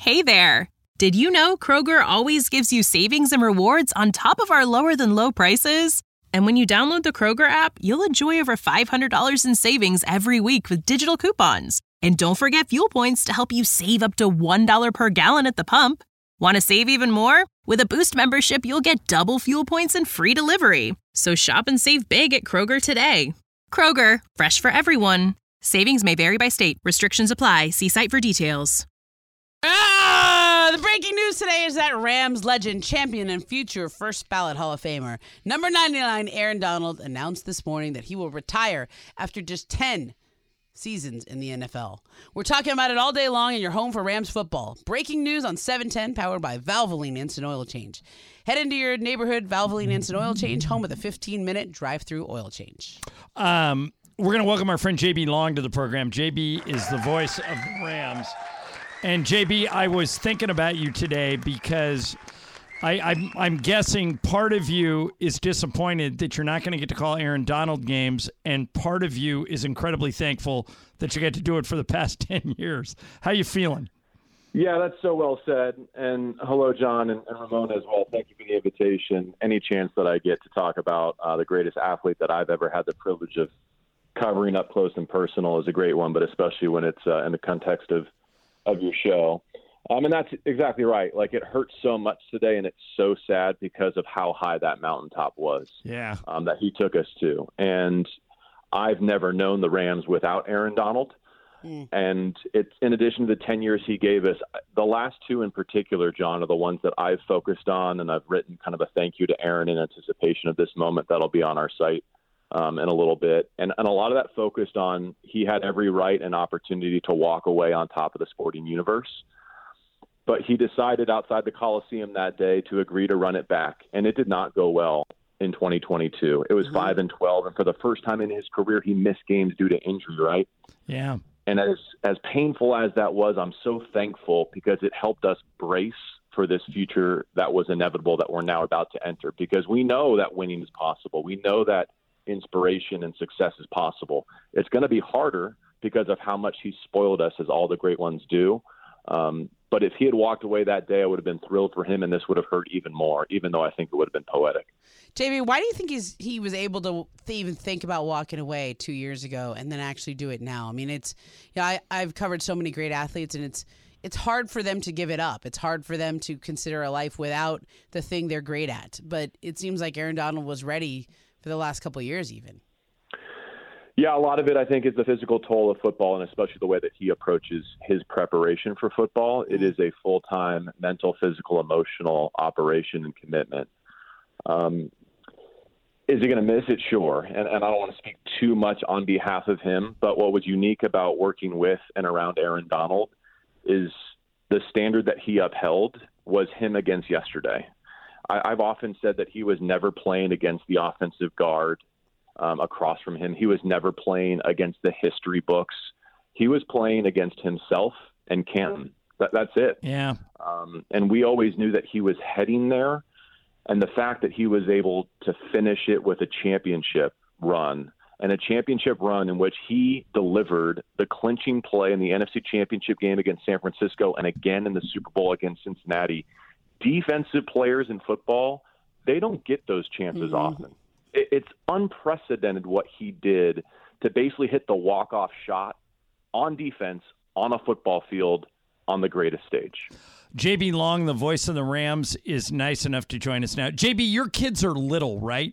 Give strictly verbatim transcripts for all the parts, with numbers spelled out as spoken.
Hey there! Did you know Kroger always gives you savings and rewards on top of our lower-than-low prices? And when you download the Kroger app, you'll enjoy over five hundred dollars in savings every week with digital coupons. And don't forget fuel points to help you save up to one dollar per gallon at the pump. Want to save even more? With a Boost membership, you'll get double fuel points and free delivery. So shop and save big at Kroger today. Kroger, fresh for everyone. Savings may vary by state. Restrictions apply. See site for details. Ah, the breaking news today is that Rams legend, champion, and future first ballot Hall of Famer, number ninety-nine, Aaron Donald, announced this morning that he will retire after just ten seasons in the N F L. We're talking about it all day long in your home for Rams football. Breaking news on seven ten, powered by Valvoline Instant Oil Change. Head into your neighborhood Valvoline Instant Oil Change, home with a fifteen-minute drive-through oil change. Um, we're going to welcome our friend J B Long to the program. J B is the voice of the Rams. And, J B, I was thinking about you today because I, I'm, I'm guessing part of you is disappointed that you're not going to get to call Aaron Donald games, and part of you is incredibly thankful that you get to do it for the past ten years. How you feeling? Yeah, that's so well said. And hello, John and, and Ramona as well. Thank you for the invitation. Any chance that I get to talk about uh, the greatest athlete that I've ever had the privilege of covering up close and personal is a great one, but especially when it's uh, in the context of of your show. Um, and that's exactly right. Like, it hurts so much today, and it's so sad because of how high that mountaintop was. Yeah. Um, that he took us to. And I've never known the Rams without Aaron Donald. Mm. And it's in addition to the ten years he gave us, the last two in particular, John, are the ones that I've focused on, and I've written kind of a thank you to Aaron in anticipation of this moment that'll be on our site Um, in a little bit. And, and a lot of that focused on he had every right and opportunity to walk away on top of the sporting universe. But he decided outside the Coliseum that day to agree to run it back. And it did not go well in twenty twenty-two. It was mm-hmm. five and twelve. And for the first time in his career, he missed games due to injury, right? Yeah. And as, as painful as that was, I'm so thankful because it helped us brace for this future that was inevitable that we're now about to enter. Because we know that winning is possible. We know that inspiration and success is possible. It's going to be harder because of how much he's spoiled us, as all the great ones do. Um, but if he had walked away that day, I would have been thrilled for him, and this would have hurt even more, even though I think it would have been poetic. J B, why do you think he's he was able to th- even think about walking away two years ago and then actually do it now? I mean, it's you know, I, I've covered so many great athletes, and it's it's hard for them to give it up. It's hard for them to consider a life without the thing they're great at. But it seems like Aaron Donald was ready for the last couple of years even. Yeah, a lot of it, I think, is the physical toll of football, and especially the way that he approaches his preparation for football. It is a full-time mental, physical, emotional operation and commitment. Um, is he going to miss it? Sure. And, and I don't want to speak too much on behalf of him, but what was unique about working with and around Aaron Donald is the standard that he upheld was him against yesterday. I've often said that he was never playing against the offensive guard um, across from him. He was never playing against the history books. He was playing against himself and Canton. That, that's it. Yeah. Um, and we always knew that he was heading there. And the fact that he was able to finish it with a championship run, and a championship run in which he delivered the clinching play in the N F C Championship game against San Francisco and again in the Super Bowl against Cincinnati. Defensive players in football, they don't get those chances mm-hmm. often. It, it's unprecedented what he did to basically hit the walk-off shot on defense on a football field on the greatest stage. J B Long, the voice of the Rams, is nice enough to join us now. J B, your kids are little, right?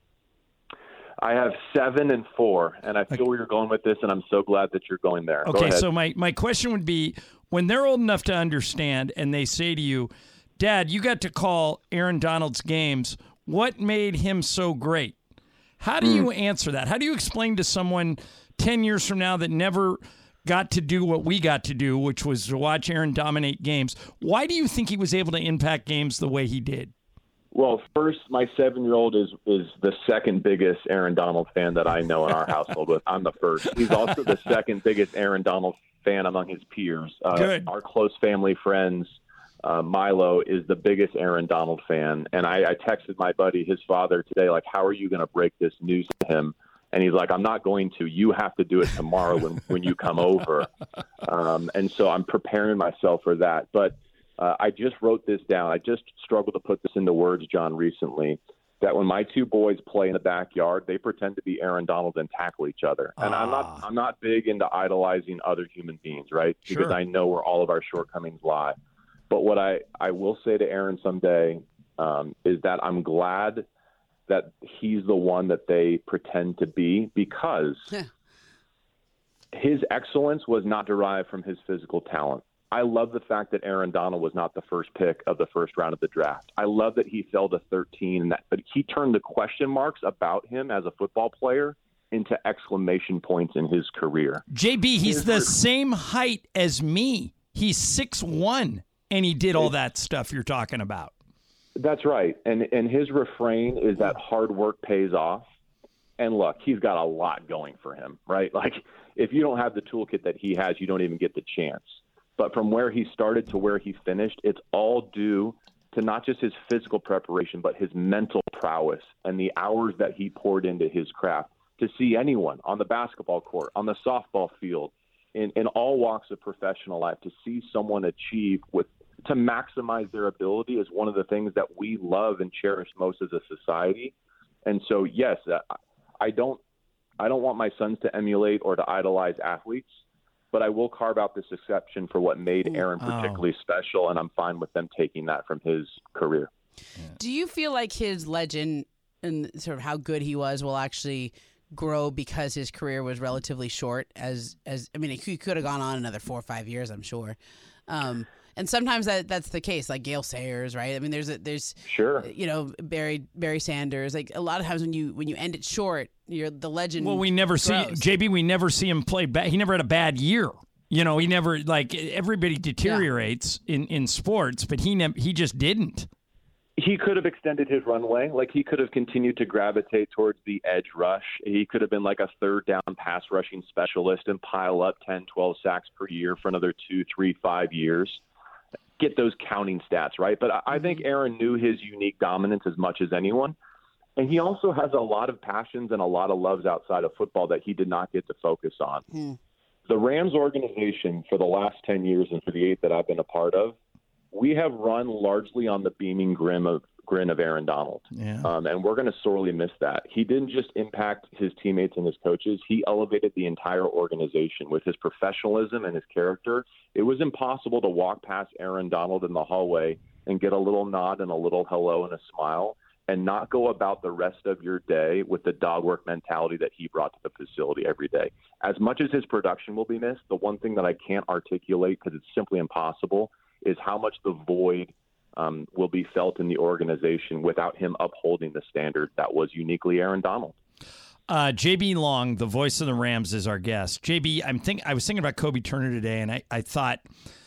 I have seven and four, and I feel okay. where you're going with this, and I'm so glad that you're going there. Okay, Go so my, my question would be, when they're old enough to understand and they say to you, Dad, you got to call Aaron Donald's games. What made him so great? How do mm. you answer that? How do you explain to someone ten years from now that never got to do what we got to do, which was to watch Aaron dominate games? Why do you think he was able to impact games the way he did? Well, first, my seven-year-old is is the second biggest Aaron Donald fan that I know in our household. With I'm the first. He's also the second biggest Aaron Donald fan among his peers. Uh, Good. Our close family friends. Uh, Milo is the biggest Aaron Donald fan. And I, I texted my buddy, his father, today, like, how are you going to break this news to him? And he's like, I'm not going to. You have to do it tomorrow when, when you come over. Um, and so I'm preparing myself for that. But uh, I just wrote this down. I just struggled to put this into words, John, recently, that when my two boys play in the backyard, they pretend to be Aaron Donald and tackle each other. And ah. I'm not I'm not big into idolizing other human beings, right? Sure. Because I know where all of our shortcomings lie. But what I, I will say to Aaron someday um, is that I'm glad that he's the one that they pretend to be, because yeah. his excellence was not derived from his physical talent. I love the fact that Aaron Donald was not the first pick of the first round of the draft. I love that he fell to thirteen, and that, but he turned the question marks about him as a football player into exclamation points in his career. J B, he's his the same height as me. He's six one, and he did all that stuff you're talking about. That's right. And and his refrain is that hard work pays off. And look, he's got a lot going for him, right? Like, if you don't have the toolkit that he has, you don't even get the chance. But from where he started to where he finished, it's all due to not just his physical preparation, but his mental prowess and the hours that he poured into his craft. To see anyone on the basketball court, on the softball field, in, in all walks of professional life, to see someone achieve with to maximize their ability is one of the things that we love and cherish most as a society. And so, yes, I don't I don't want my sons to emulate or to idolize athletes, but I will carve out this exception for what made Aaron particularly oh. special, and I'm fine with them taking that from his career. Do you feel like his legend and sort of how good he was will actually grow because his career was relatively short? As as I mean, he could have gone on another four or five years, I'm sure. Um, and sometimes that that's the case, like Gale Sayers, right? I mean, there's a, there's sure, you know, Barry Barry Sanders. Like a lot of times when you when you end it short, you're the legend. Well, we never grows. see J B. We never see him play bad. He never had a bad year. You know, he never like everybody deteriorates yeah. in, in sports, but he ne- he just didn't. He could have extended his runway. Like, he could have continued to gravitate towards the edge rush. He could have been like a third down pass rushing specialist and pile up ten, twelve sacks per year for another two, three, five years. Get those counting stats, right? But I think Aaron knew his unique dominance as much as anyone. And he also has a lot of passions and a lot of loves outside of football that he did not get to focus on. Hmm. The Rams organization for the last ten years and for the eight that I've been a part of, we have run largely on the beaming grin of, grin of Aaron Donald. Yeah. Um, and we're going to sorely miss that. He didn't just impact his teammates and his coaches. He elevated the entire organization with his professionalism and his character. It was impossible to walk past Aaron Donald in the hallway and get a little nod and a little hello and a smile and not go about the rest of your day with the dog work mentality that he brought to the facility every day. As much as his production will be missed, the one thing that I can't articulate because it's simply impossible is how much the void um, will be felt in the organization without him upholding the standard that was uniquely Aaron Donald. Uh, J B Long, the voice of the Rams, is our guest. J B, I'm think I was thinking about Kobe Turner today, and I, I thought,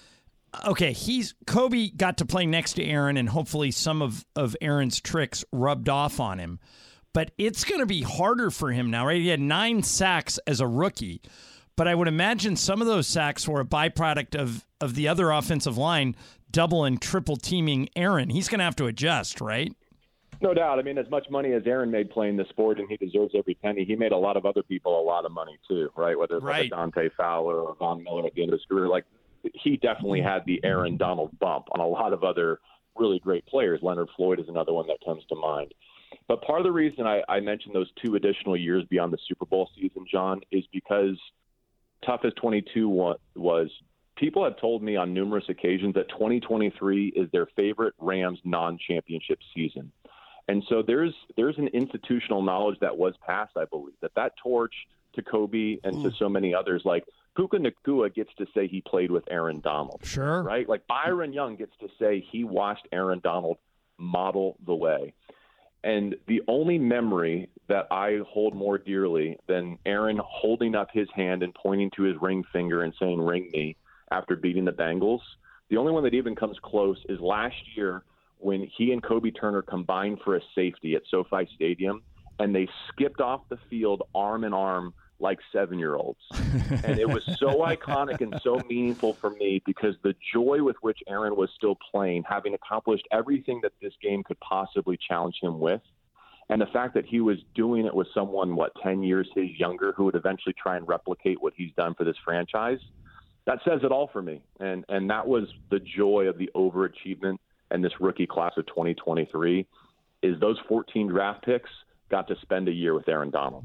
okay, he's Kobe got to play next to Aaron, and hopefully some of, of Aaron's tricks rubbed off on him. But it's going to be harder for him now, right? He had nine sacks as a rookie, but I would imagine some of those sacks were a byproduct of, of the other offensive line double and triple teaming Aaron. He's going to have to adjust, right? No doubt. I mean, as much money as Aaron made playing the sport, and he deserves every penny, he made a lot of other people a lot of money too, right? Whether it's right. like a Dante Fowler or Von Miller at the end of his career. Like, he definitely had the Aaron Donald bump on a lot of other really great players. Leonard Floyd is another one that comes to mind. But part of the reason I, I mentioned those two additional years beyond the Super Bowl season, John, is because tough as twenty-two was, people have told me on numerous occasions that twenty twenty-three is their favorite Rams non-championship season. And so there's there's an institutional knowledge that was passed, I believe, that that torch to Kobe and mm. to so many others, like Puka Nacua gets to say he played with Aaron Donald. Sure. Right? Like Byron Young gets to say he watched Aaron Donald model the way. And the only memory that I hold more dearly than Aaron holding up his hand and pointing to his ring finger and saying, "Ring me," after beating the Bengals, the only one that even comes close is last year when he and Kobe Turner combined for a safety at SoFi Stadium, and they skipped off the field arm in arm like seven-year-olds. And it was so iconic and so meaningful for me because the joy with which Aaron was still playing, having accomplished everything that this game could possibly challenge him with, And the fact that he was doing it with someone, what, ten years his younger, who would eventually try and replicate what he's done for this franchise, that says it all for me. And and that was the joy of the overachievement and this rookie class of twenty twenty-three, is those fourteen draft picks got to spend a year with Aaron Donald.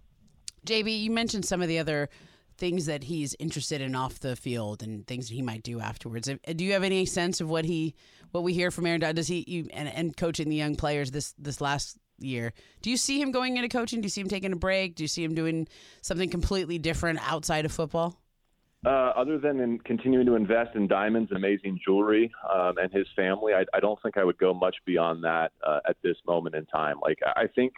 J B, you mentioned some of the other things that he's interested in off the field and things that he might do afterwards. Do you have any sense of what he, what we hear from Aaron Donald? Does he you, and, and coaching the young players this this last year? Do you see him going into coaching? Do you see him taking a break? Do you see him doing something completely different outside of football? Uh, other than in continuing to invest in diamonds and amazing jewelry um, and his family, I, I don't think I would go much beyond that uh, at this moment in time. Like, I think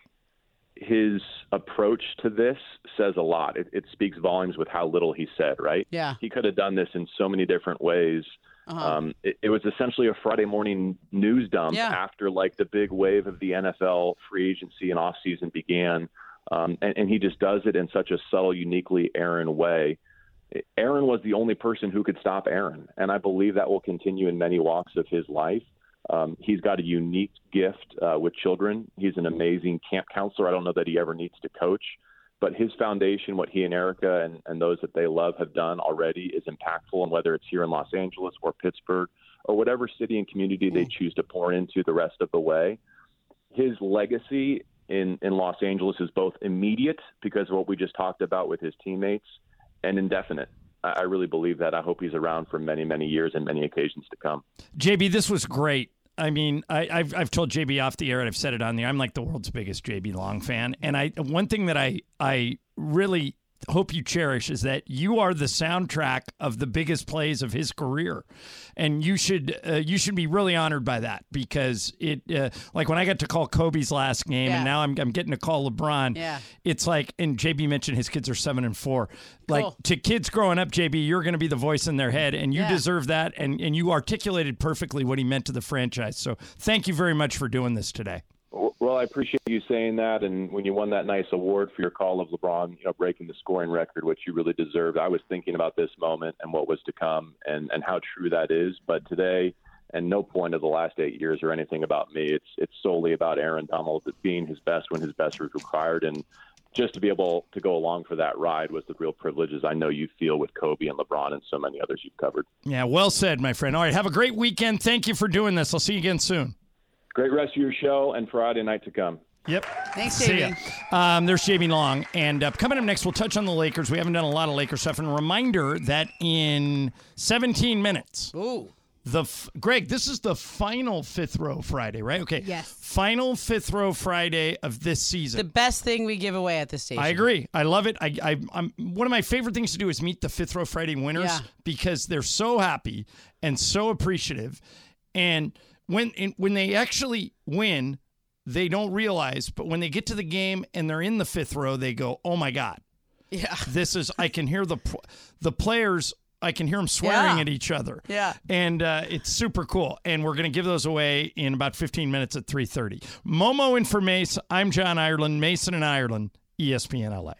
his approach to this says a lot. It, it speaks volumes with how little he said, right? Yeah. He could have done this in so many different ways. Uh-huh. Um, it, it was essentially a Friday morning news dump yeah. after, like, the big wave of the N F L free agency and offseason began. Um, and, and he just does it in such a subtle, uniquely Aaron way. Aaron was the only person who could stop Aaron, and I believe that will continue in many walks of his life. Um, he's got a unique gift uh, with children. He's an amazing camp counselor. I don't know that he ever needs to coach, but his foundation, what he and Erica and, and those that they love have done already, is impactful. And whether it's here in Los Angeles or Pittsburgh or whatever city and community they choose to pour into the rest of the way, his legacy in, in Los Angeles is both immediate because of what we just talked about with his teammates, and indefinite. I really believe that. I hope he's around for many, many years and many occasions to come. J B, this was great. I mean, I, I've I've told J B off the air, and I've said it on the air. I'm like the world's biggest J B Long fan, and I one thing that I I really hope you cherish is that you are the soundtrack of the biggest plays of his career, and you should uh, you should be really honored by that, because it uh, like when I got to call Kobe's last game, yeah. and now I'm I'm getting to call LeBron. Yeah. It's like, and J B mentioned his kids are seven and four. Like Cool. to kids growing up, J B, you're going to be the voice in their head, and you Yeah. deserve that, and and you articulated perfectly what he meant to the franchise. So thank you very much for doing this today. Well, I appreciate you saying that. And when you won that nice award for your call of LeBron, you know, breaking the scoring record, which you really deserved, I was thinking about this moment and what was to come, and, and how true that is. But today, and no point of the last eight years or anything about me, it's it's solely about Aaron Donald being his best when his best was required. And just to be able to go along for that ride was the real privilege, as I know you feel with Kobe and LeBron and so many others you've covered. Yeah, well said, my friend. All right, have a great weekend. Thank you for doing this. I'll see you again soon. Great rest of your show and Friday night to come. Yep. Thanks, See J ya. B. Um, there's J B Long. And uh, coming up next, we'll touch on the Lakers. We haven't done a lot of Lakers stuff. And a reminder that in seventeen minutes, Ooh. the f- Greg, this is the final Fifth Row Friday, right? Okay. Yes. Final Fifth Row Friday of this season. The best thing we give away at this station. I agree. I love it. I, I, I'm one of my favorite things to do is meet the Fifth Row Friday winners, Yeah. because they're so happy and so appreciative. And when and when they actually win, they don't realize, but when they get to the game and they're in the fifth row, they go, "Oh my God, Yeah. this is!" I can hear the the players. I can hear them swearing Yeah. at each other. Yeah. And uh, it's super cool. And we're going to give those away in about fifteen minutes at three thirty. Momo and for Mace, I'm John Ireland, Mason and Ireland, E S P N L A.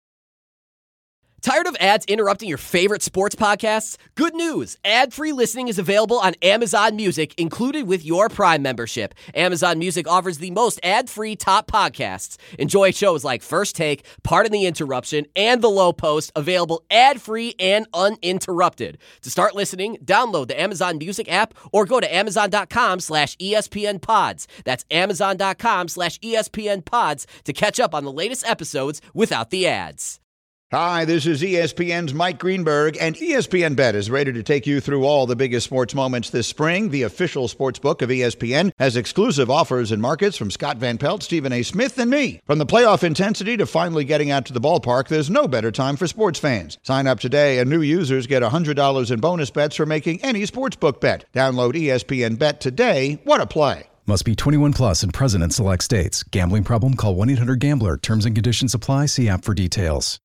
Tired of ads interrupting your favorite sports podcasts? Good news! Ad-free listening is available on Amazon Music, included with your Prime membership. Amazon Music offers the most ad-free top podcasts. Enjoy shows like First Take, Pardon the Interruption, and The Low Post, available ad-free and uninterrupted. To start listening, download the Amazon Music app or go to amazon.com slash ESPN pods. That's amazon.com slash ESPN pods to catch up on the latest episodes without the ads. Hi, this is E S P N's Mike Greenberg, and E S P N Bet is ready to take you through all the biggest sports moments this spring. The official sports book of E S P N has exclusive offers and markets from Scott Van Pelt, Stephen A. Smith, and me. From the playoff intensity to finally getting out to the ballpark, there's no better time for sports fans. Sign up today, and new users get one hundred dollars in bonus bets for making any sportsbook bet. Download E S P N Bet today. What a play. Must be twenty-one plus and present in select states. Gambling problem? Call one eight hundred gambler. Terms and conditions apply. See app for details.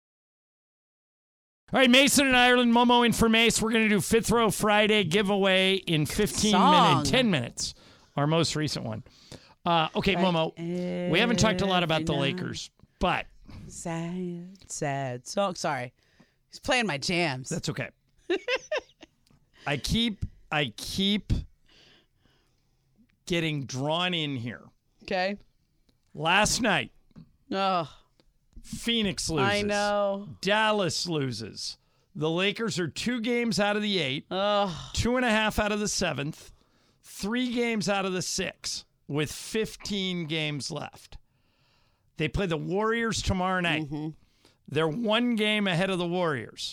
All right, Mason and Ireland, Momo in for Mace. We're going to do Fifth Row Friday giveaway in fifteen minutes, ten minutes, our most recent one. Uh, okay, Right. Momo, we haven't talked a lot about the Every Lakers, but Sad, sad song. Sorry. He's playing my jams. that's okay. I keep, I keep getting drawn in here. Okay. Last night, Oh, Phoenix loses. I know. Dallas loses. The Lakers are two games out of the eight, Oh, two and a half out of the seventh, three games out of the six, with fifteen games left. They play the Warriors tomorrow night. Mm-hmm. They're one game ahead of the Warriors.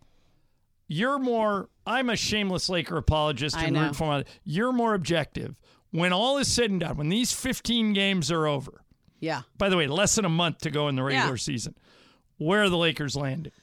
You're more, I'm a shameless Laker apologist I and know. root for my, you're more objective. When all is said and done, when these fifteen games are over, yeah. by the way, less than a month to go in the regular Yeah. season, where are the Lakers landing?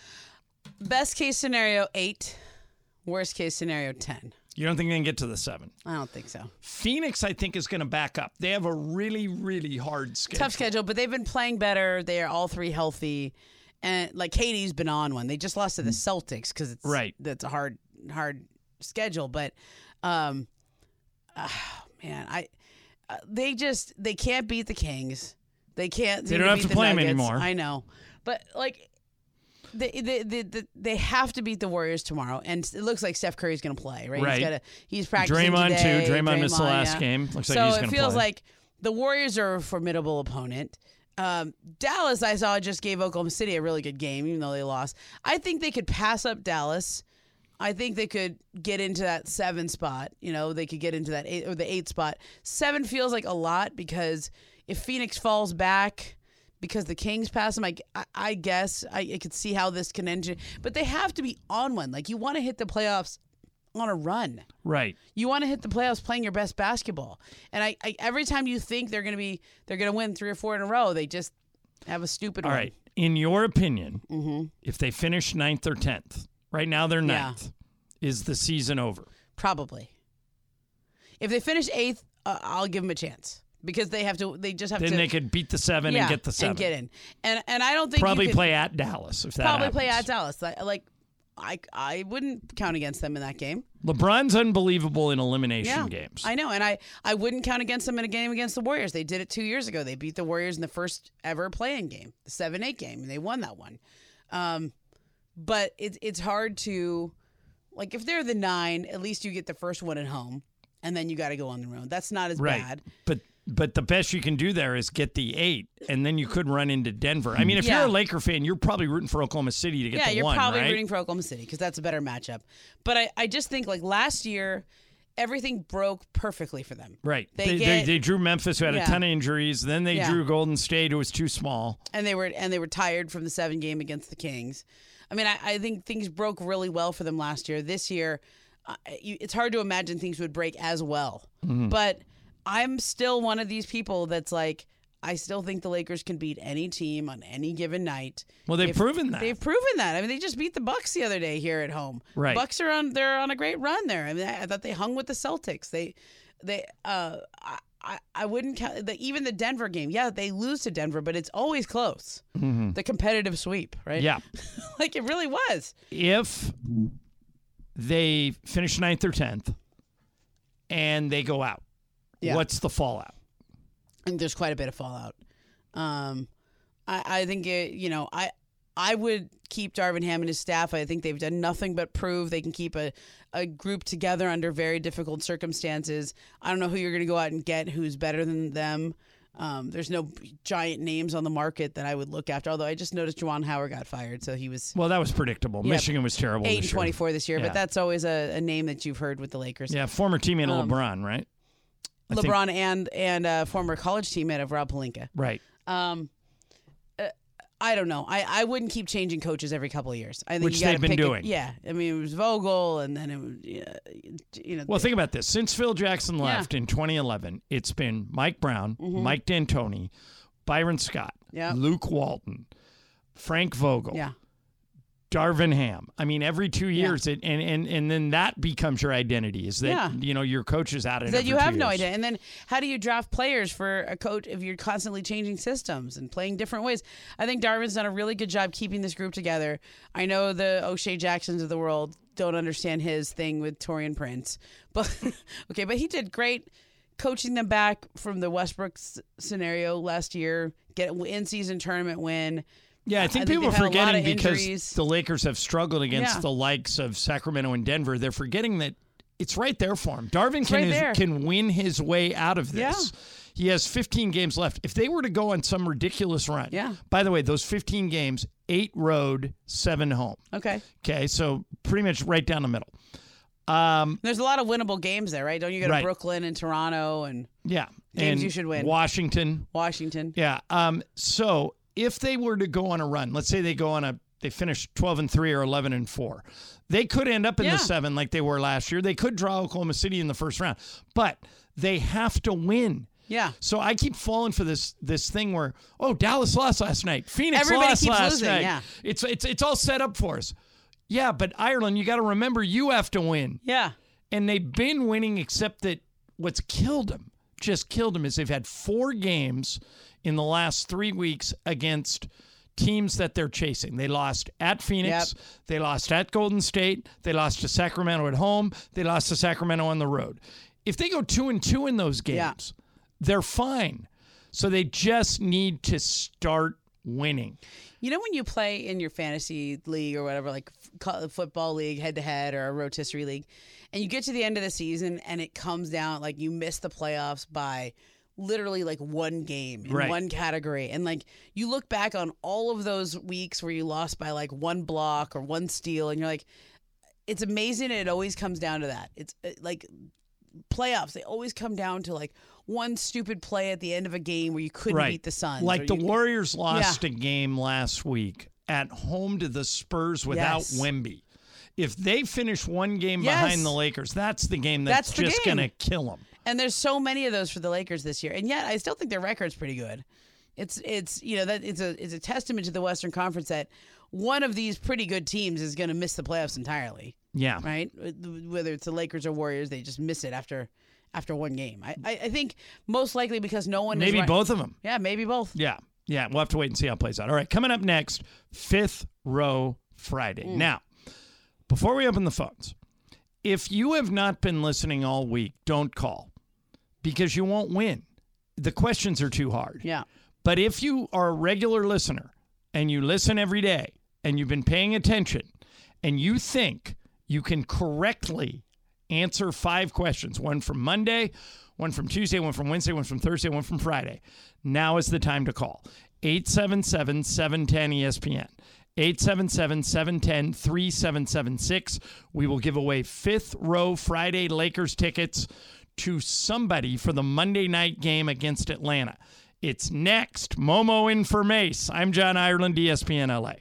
Best case scenario, eight. Worst case scenario, ten. You don't think they can get to the seven? I don't think so. Phoenix, I think, is going to back up. They have a really, really hard schedule. Tough schedule, but they've been playing better. They are all three healthy. And like Katie's been on one. They just lost to the Celtics because it's Right. That's a hard, hard schedule. But, um, oh, man, I uh, they just they can't beat the Kings. They can't. They seem don't have beat to the play 'em Nuggets. anymore. I know, but like. They, they, they, they, they have to beat the Warriors tomorrow, and it looks like Steph Curry's going to play, right? Right. He's, gotta, he's practicing Draymond, today. too. Draymond missed the Draymond, last yeah. game. Looks like so he's gonna it feels play. like the Warriors are a formidable opponent. Um, Dallas, I saw, just gave Oklahoma City a really good game, even though they lost. I think they could pass up Dallas. I think they could get into that seven spot. You know, they could get into that eight or the eight spot. Seven feels like a lot because if Phoenix falls back because the Kings pass them, I, I, I guess I, I could see how this can end. But they have to be on one. Like, you want to hit the playoffs on a run. Right. You want to hit the playoffs playing your best basketball. And I, I every time you think they're going to be, they're going to win three or four in a row, they just have a stupid All one. right. In your opinion, Mm-hmm. if they finish ninth or tenth, right now they're Yeah. ninth, is the season over? Probably. If they finish eighth, uh, I'll give them a chance because they have to. They just have Then to. they could beat the seven yeah, and get the seven. and get in. And and I don't think Probably you could, play at Dallas if that probably happens. play at Dallas. Like, like I I wouldn't count against them in that game. LeBron's unbelievable in elimination Yeah, games. I know, and I I wouldn't count against them in a game against the Warriors. They did it two years ago. They beat the Warriors in the first ever play-in game, the seven eight game, and they won that one. Um, but it's it's hard to, like, if they're the nine, at least you get the first one at home, and then you got to go on the road. That's not as right. bad. But but the best you can do there is get the eight, and then you could run into Denver. I mean, if Yeah. you're a Laker fan, you're probably rooting for Oklahoma City to get Yeah, the you're one, probably right? rooting for Oklahoma City because that's a better matchup. But I, I just think, like, last year, everything broke perfectly for them. Right. They They, they, get- they drew Memphis, who had Yeah. a ton of injuries. Then they Yeah. drew Golden State, who was too small. and they were and they were tired from the seven game against the Kings. I mean, I, I think things broke really well for them last year. This year, uh, you, it's hard to imagine things would break as well. Mm-hmm. But I'm still one of these people that's like, I still think the Lakers can beat any team on any given night. Well, they've If- proven that. They've proven that. I mean, they just beat the Bucks the other day here at home. Right. Bucks are on. They're on a great run there. I mean, I, I thought they hung with the Celtics. They, they. Uh, I, I, I wouldn't count the, even the Denver game. Yeah, they lose to Denver, but it's always close. The competitive sweep, right? Yeah. like it really was. If they finish ninth or tenth and they go out, Yeah. what's the fallout? I think there's quite a bit of fallout. Um, I, I think it, you know, I I would keep Darvin Ham and his staff. I think they've done nothing but prove they can keep a, a group together under very difficult circumstances. I don't know who you're going to go out and get who's better than them. Um, there's no giant names on the market that I would look after. Although I just noticed Juwan Howard got fired, so he was Well, that was predictable. Yeah, Michigan was terrible eight this and year. twenty-four this year. Yeah. But that's always a, a name that you've heard with the Lakers. Yeah, former teammate of Um, LeBron, right? I think- LeBron and and uh, former college teammate of Rob Pelinka. Right. Um, uh, I don't know. I, I wouldn't keep changing coaches every couple of years. I think Which you gotta they've been pick a- doing. yeah, I mean it was Vogel, and then it was uh, you know. Well, think about this. Since Phil Jackson Yeah. left in twenty eleven, it's been Mike Brown, Mike D'Antoni, Byron Scott, Yeah. Luke Walton, Frank Vogel, yeah, Darvin Ham. I mean, every two years, it, and, and and then that becomes your identity. Is that Yeah. you know your coach is out of it that every you two have no years. idea. And then how do you draft players for a coach if you're constantly changing systems and playing different ways? I think Darvin's done a really good job keeping this group together. I know the O'Shea Jacksons of the world don't understand his thing with Torian Prince, but okay, but he did great coaching them back from the Westbrook s- scenario last year, get an in-season tournament win. Yeah, I think I think people are they've had a lot forgetting of because injuries. the Lakers have struggled against Yeah. the likes of Sacramento and Denver. They're forgetting that it's right there for him. Darvin can right is- there. can win his way out of this. He has fifteen games left. If they were to go on some ridiculous run, Yeah. by the way, those fifteen games, eight road, seven home. Okay. Okay, so pretty much right down the middle. Um, There's a lot of winnable games there, right? Don't you go to Right. Brooklyn and Toronto and yeah. Games and you should win. Washington. Washington? Yeah. Um, so if they were to go on a run, let's say they go on a, they finish twelve and three or eleven and four, they could end up in Yeah. the seven like they were last year. They could draw Oklahoma City in the first round, but they have to win. Yeah. So I keep falling for this this thing where, oh, Dallas lost last night. Phoenix Everybody lost keeps last losing, night. yeah. It's it's it's all set up for us. Yeah, but Ireland, you got to remember you have to win. Yeah. And they've been winning, except that what's killed them, just killed them, is they've had four games in the last three weeks against teams that they're chasing. They lost at Phoenix. Yep. They lost at Golden State. They lost to Sacramento at home. They lost to Sacramento on the road. If they go two and two in those games, Yeah. they're fine. So they just need to start winning. You know when you play in your fantasy league or whatever, like f- co- football league, head to head, or a rotisserie league, and you get to the end of the season and it comes down like you miss the playoffs by literally like one game in Right. one category, and like you look back on all of those weeks where you lost by like one block or one steal, and you're like, it's amazing. And it always comes down to that. It's uh, like playoffs, they always come down to like one stupid play at the end of a game where you couldn't Right. beat the Suns. Like or the you- Warriors lost a game last week at home to the Spurs without Yes. Wemby. If they finish one game Yes. behind the Lakers, that's the game that's, That's the just game. going to kill them. And there's so many of those for the Lakers this year, and yet I still think their record's pretty good. It's it's you know that it's a it's a testament to the Western Conference that one of these pretty good teams is going to miss the playoffs entirely, Yeah. right? Whether it's the Lakers or Warriors, they just miss it after after one game. I I, I think most likely because no one is Maybe run- both of them. Yeah, maybe both. Yeah. Yeah. We'll have to wait and see how it plays out. All right. Coming up next, Fifth Row Friday. Mm. Now, before we open the phones, if you have not been listening all week, don't call because you won't win. The questions are too hard. Yeah. But if you are a regular listener and you listen every day and you've been paying attention and you think you can correctly answer five questions, one from Monday, one from Tuesday, one from Wednesday, one from Thursday, one from Friday, now is the time to call. eight seven seven, seven one zero, E S P N. eight seven seven, seven one zero, three seven seven six. We will give away Fifth Row Friday Lakers tickets to somebody for the Monday night game against Atlanta. It's next. Momo in for Mace. I'm John Ireland, E S P N L A.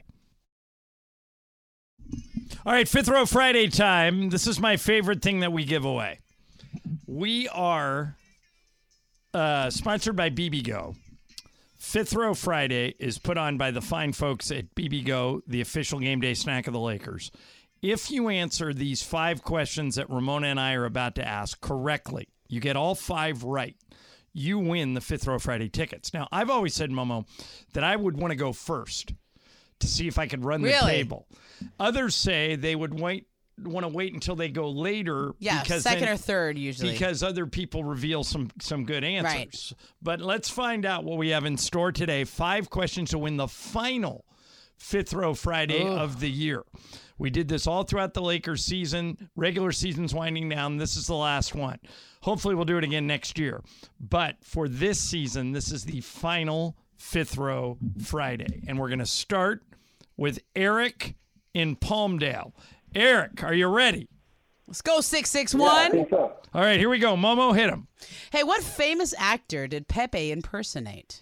All right, Fifth Row Friday time. This is my favorite thing that we give away. We are uh, sponsored by B B Go. Fifth Row Friday is put on by the fine folks at B B Go, the official game day snack of the Lakers. If you answer these five questions that Ramona and I are about to ask correctly, you get all five right, you win the Fifth Row Friday tickets. Now, I've always said, Momo, that I would want to go first to see if I could run the Really? table. Others say they would wait, want to wait until they go later. Yeah, because second then, or third usually. because other people reveal some some good answers. But let's find out what we have in store today. Five questions to win the final Fifth Row Friday Ugh. of the year. We did this all throughout the Lakers season. Regular season's winding down. This is the last one. Hopefully we'll do it again next year. But for this season, this is the final Fifth Row Friday. And we're going to start with Eric in Palmdale. Eric, are you ready? Let's go six six one. so. All right, here we go. Momo, hit him. Hey, what famous actor did Pepe impersonate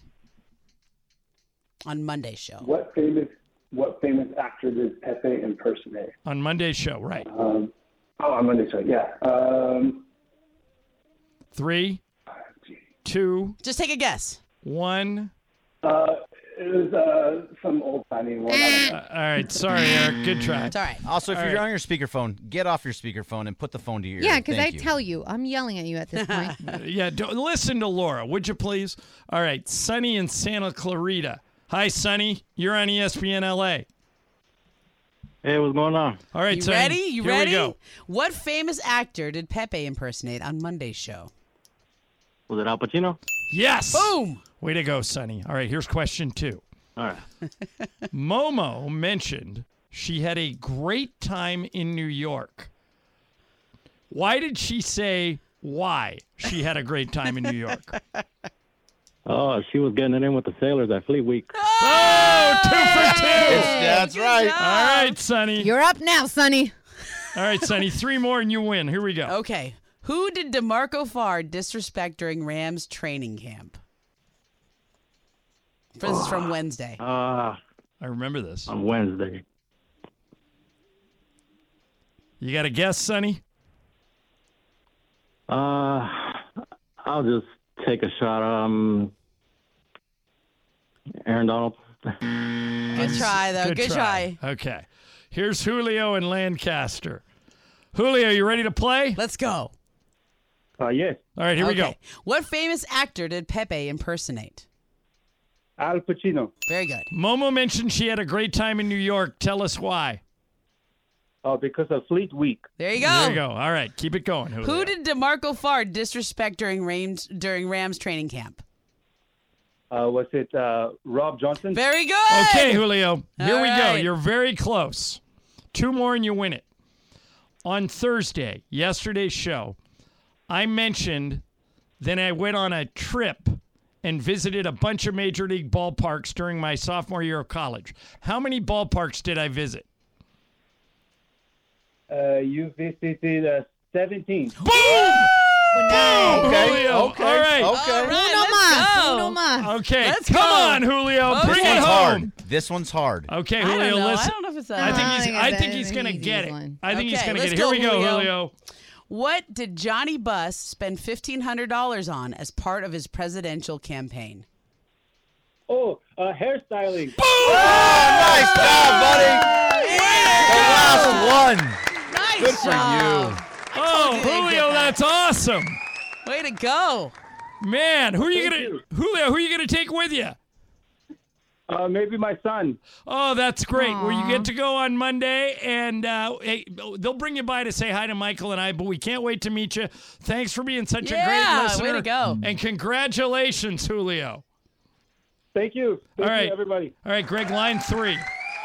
on Monday's show? What famous what famous actor did Pepe impersonate? On Monday's show, right. Um, oh, on Monday's show, yeah. Um, Three, two, Just take a guess. one. uh, it was uh, some old timey one. I don't know. Uh, all right, sorry, Eric. Good try. It's all right. Also, if All you're right. on your speakerphone, get off your speakerphone and put the phone to your ear. Yeah, because I Thank you. tell you, I'm yelling at you at this point. Yeah, don't, listen to Laura, would you please? All right, Sunny in Santa Clarita. Hi, Sunny. You're on E S P N L A. Hey, what's going on? All right, You Sunny. ready? You here ready? we go. What famous actor did Pepe impersonate on Monday's show? Was it Al Pacino? Yes. Boom. Way to go, Sunny. All right, here's question two. All right. Momo mentioned she had a great time in New York. Why did she say why she had a great time in New York? Oh, she was getting it in with the sailors at Fleet Week. Oh, two for two. That's right. All right, Sonny. You're up now, Sonny. All right, Sonny. Three more and you win. Here we go. Okay. Who did DeMarco Farr disrespect during Rams training camp? This is from Wednesday. Uh, I remember this. on Wednesday. You got a guess, Sonny? Uh, I'll just take a shot. Um, Aaron Donald. Good try, though. Good, try. Okay. Here's Julio and Lancaster. Julio, you ready to play? Let's go. Uh, yes. All right, here we go. Okay. What famous actor did Pepe impersonate? Al Pacino. Very good. Momo mentioned she had a great time in New York. Tell us why. Oh, because of Fleet Week. There you go. There you go. All right, keep it going, Julio. Who did DeMarco Farr disrespect during Rams during Rams training camp? Uh, was it uh, Rob Johnson? Very good. Okay, Julio. Here All we go. right. You're very close. Two more and you win it. On Thursday, yesterday's show, I mentioned then I went on a trip and visited a bunch of major league ballparks during my sophomore year of college. How many ballparks did I visit? Uh, you visited uh, seventeen. Boom! Boom! Okay, Julio. okay, All right. okay. All right, Uno let's mas. go. Uno mas. Okay. Let's Come go. on, Julio. Okay. Bring This it one's home. hard. This one's hard. Okay, I don't Julio, know. listen. I don't know if it's that. I think I he's think I it's think an he's going to easy get it. one. I think he's Okay, going to let's get it. Here we go, go, Julio. Julio. What did Johnny Buss spend fifteen hundred dollars on as part of his presidential campaign? Oh, uh, hairstyling. Nice job, buddy. The last one. Nice Good for job. you. Oh, you they'd Julio, get that. that's awesome. Way to go. Man, who are you Thank going you. to Julio, who are you going to take with you? Uh, maybe my son. Oh, that's great. Well, you Aw. get to go on Monday, and uh, hey, they'll bring you by to say hi to Michael and I, but we can't wait to meet you. Thanks for being such a Yeah, great way listener. to go. And congratulations, Julio. Thank you. Thank All right. you, everybody. All right, Greg, line three.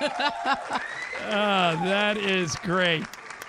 Ah, that is great.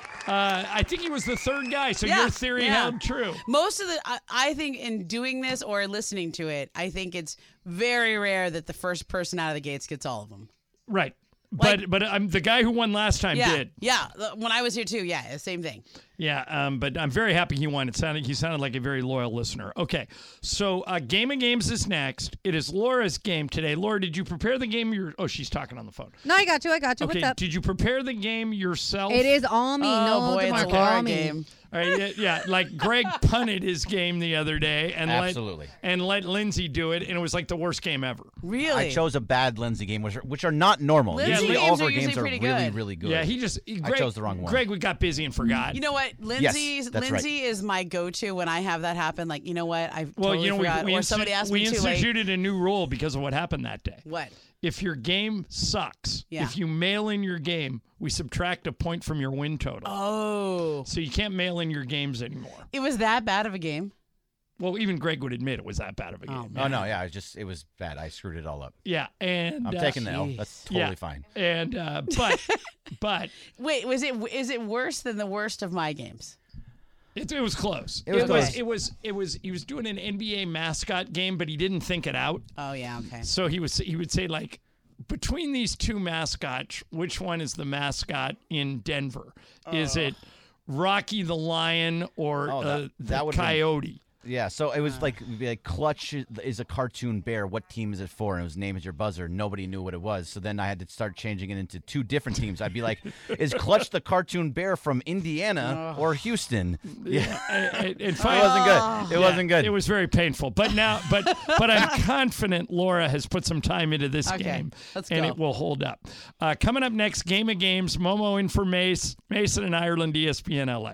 Uh, I think he was the third guy, so Yeah, your theory yeah. held true. Most of the, I, I think in doing this or listening to it, I think it's very rare that the first person out of the gates gets all of them. Right. Like- but but um, the guy who won last time Yeah, did. yeah. the- When I was here too, yeah, the same thing. Yeah, um, but I'm very happy he won. It sounded he sounded like a very loyal listener. Okay, so uh, Game of Games is next. It is Laura's game today. Laura, did you prepare the game? You're oh, she's talking on the phone. No, I got you. I got you. Okay, What's up? did you prepare the game yourself? It is all me. Oh no, boy, it's a DeMarco, Laura all me. game. All right, yeah, yeah, like Greg punted his game the other day and Absolutely. let and let Lindsay do it, and it was like the worst game ever. Really? I chose a bad Lindsay game, which are, which are not normal. Lindsay usually, games all of are our usually games are pretty really, good. really good. Yeah, he just he, Greg, chose the wrong one. Greg got busy and forgot. You know what? Lindsay's that's Lindsay is my go-to when I have that happen. Like, you know what? I well, totally you know, forgot. we, we or somebody insti- asked we me too late. instituted a new rule because of what happened that day. What? If your game sucks, Yeah. if you mail in your game, we subtract a point from your win total. Oh. So you can't mail in your games anymore. It was that bad of a game? Well, even Greg would admit it was that bad of a Oh, game. Oh no, yeah, it just it was bad. I screwed it all up. Yeah, and I'm uh, taking the L. That's totally yeah. fine. And uh, but but Wait, was it is it worse than the worst of my games? it, it was close. It was close. It was it was he was doing an N B A mascot game, but he didn't think it out. Oh yeah, okay. So he was he would say like, between these two mascots, which one is the mascot in Denver? Is it Rocky the Lion or Oh, that- uh, that the would've been- Coyote? Yeah, so it was like it'd be like Clutch is a cartoon bear. What team is it for? And it was name is your buzzer. Nobody knew what it was. So then I had to start changing it into two different teams. I'd be like, is Clutch the cartoon bear from Indiana or Houston? Yeah, And, and it finally, wasn't good. It Yeah, wasn't good. It was very painful. But now, but but I'm confident Laura has put some time into this Okay, game, let's and go. it will hold up. Uh, coming up next, Game of Games, Momo in for Mace, Mason and Ireland, E S P N L A.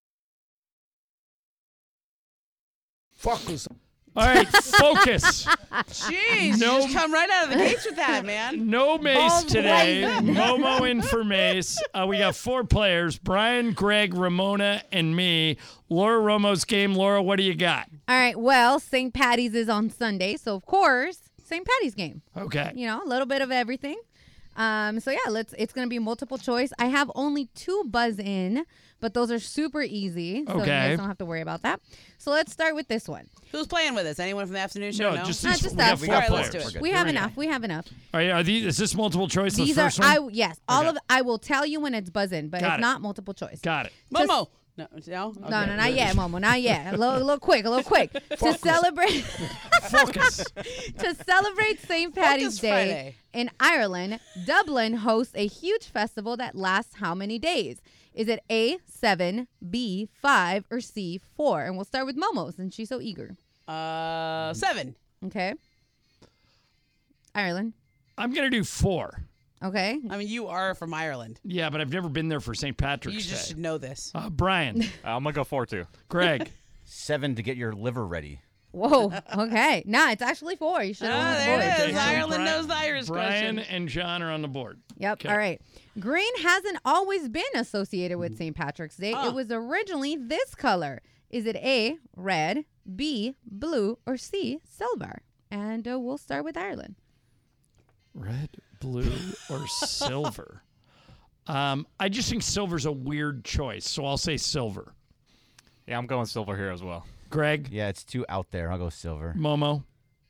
Focus. All right, focus. Jeez, No- you just come right out of the gates with that, man. No Mace Balls today. blazing. Momo in for Mace. Uh, we got four players: Brian, Greg, Ramona, and me. Laura Romo's game. Laura, what do you got? All right. Well, Saint Patty's is on Sunday, so of course, Saint Patty's game. Okay. You know, a little bit of everything. Um, so yeah, let's. It's gonna be multiple choice. I have only two buzz in, but those are super easy, so you Okay. guys don't have to worry about that. So let's start with this one. Who's playing with us? Anyone from the afternoon show? No, No, just Not these- just we got us. four All right, let's players. do it. We Here have go. enough. We have enough. Are, are these? Is this multiple choice? These the are. first I one? yes. All Okay. of. I will tell you when it's buzz in, but Got it's it. not multiple choice. Got it. Momo. No, no, No, no, not yet, Momo. Not yet. A little, a little quick. A little quick. To celebrate. Focus. To celebrate Saint Patty's Focus Day Friday. in Ireland, Dublin hosts a huge festival that lasts how many days? Is it A, seven, B, five, or C, four? And we'll start with Momo since she's so eager. Uh, seven. Okay. Ireland. I'm gonna do four. Okay. I mean, you are from Ireland. Yeah, but I've never been there for Saint Patrick's You just Day. should know this. Uh, Brian, I'm gonna go four too. Greg, Seven to get your liver ready. Whoa. Okay. Nah, it's actually four. You should have Ah, won there the it boys. is. Ireland knows the Irish Brian question. and John are on the board. Yep. Okay. All right. Green hasn't always been associated with Saint Patrick's Day. Huh. It was originally this color. Is it A, red, B, blue, or C, silver? And uh, we'll start with Ireland. Red, blue, or silver? Um, I just think silver's a weird choice, so I'll say silver. Yeah, I'm going silver here as well. Greg, Yeah, it's too out there. I'll go silver. Momo,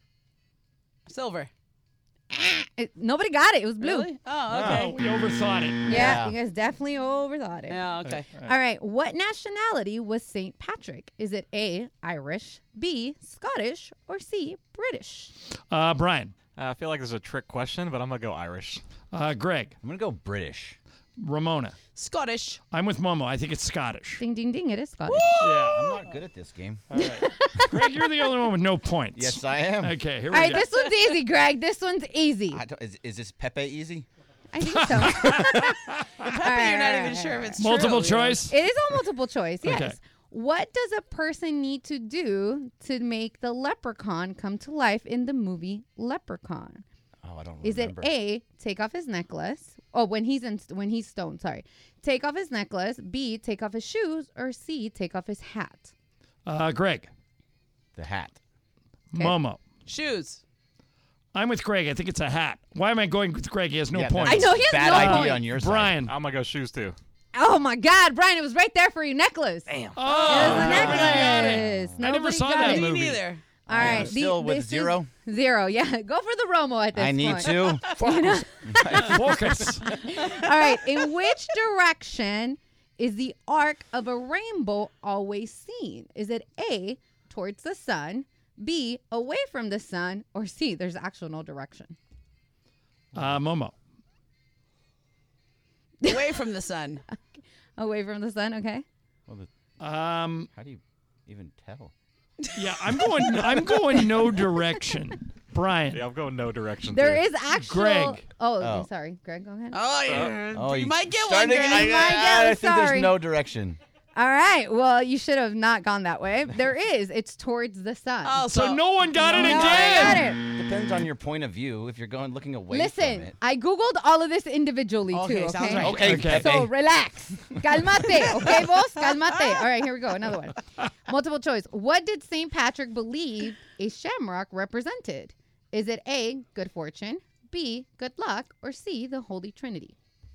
Silver. It, nobody got it. It was blue. Really? Oh, okay. oh, we overthought it. Yeah, Yeah. you guys definitely overthought it. Yeah, okay. All right. What nationality was Saint Patrick? Is it A, Irish, B, Scottish, or C, British? Uh, Brian, Uh, I feel like this is a trick question, but I'm gonna go Irish. uh, Greg, I'm gonna go British. Ramona. Scottish. I'm with Momo. I think it's Scottish. Ding, ding, ding. It is Scottish. Yeah, I'm not good at this game. Greg, you're the only one with no points. Yes, I am. Okay, here All we right. go. This one's easy, Greg. This one's easy. I don't, is, is this Pepe easy? I think so. Pepe, you're not even sure if it's Multiple true. you know? choice? It is all multiple choice, yes. Okay. What does a person need to do to make the leprechaun come to life in the movie Leprechaun? Oh, I don't Is remember. it A, take off his necklace? Oh, when he's in, when he's stoned, sorry. Take off his necklace. B, take off his shoes. Or C, take off his hat. Uh, Greg, The hat. Okay. Momo. Shoes. I'm with Greg. I think it's a hat. Why am I going with Greg? He has no Yeah, points. I know he has Bad no idea point. on your side. Brian. I'm gonna go shoes too. Oh my God, Brian, it was right there for you. Necklace. Damn. Oh, It was a nobody got it. necklace. I never Nobody saw got that it. Me movie. neither. All I am right. still with this is zero? Zero, yeah. Go for the Romo at this I need point. to. Focus. Focus. All right. In which direction is the arc of a rainbow always seen? Is it A, towards the sun, B, away from the sun, or C, there's actual no direction? Uh, Momo. Away from the sun. Away from the sun, okay? Well, the, Um, how do you even tell? yeah, I'm going. I'm going no direction. Brian. Yeah, I'm going no direction. There too. is actual. Greg. Oh, Oh. sorry. Greg, go ahead. Oh, yeah. Oh, you might get one, starting to Greg. I, You might get- I think sorry. there's no direction. All right. Well, you should have not gone that way. There is. It's towards the sun. Oh, So so, no one got it No, I again. got it. Depends on your point of view. If you're going looking away Listen, from it. I Googled all of this individually, Okay, too, sounds okay? right. Okay, Okay. Pepe. So relax. Calmate. Okay, boss? Calmate. All right, here we go. Another one. Multiple choice. What did Saint Patrick believe a shamrock represented? Is it A, good fortune, B, good luck, or C, the Holy Trinity?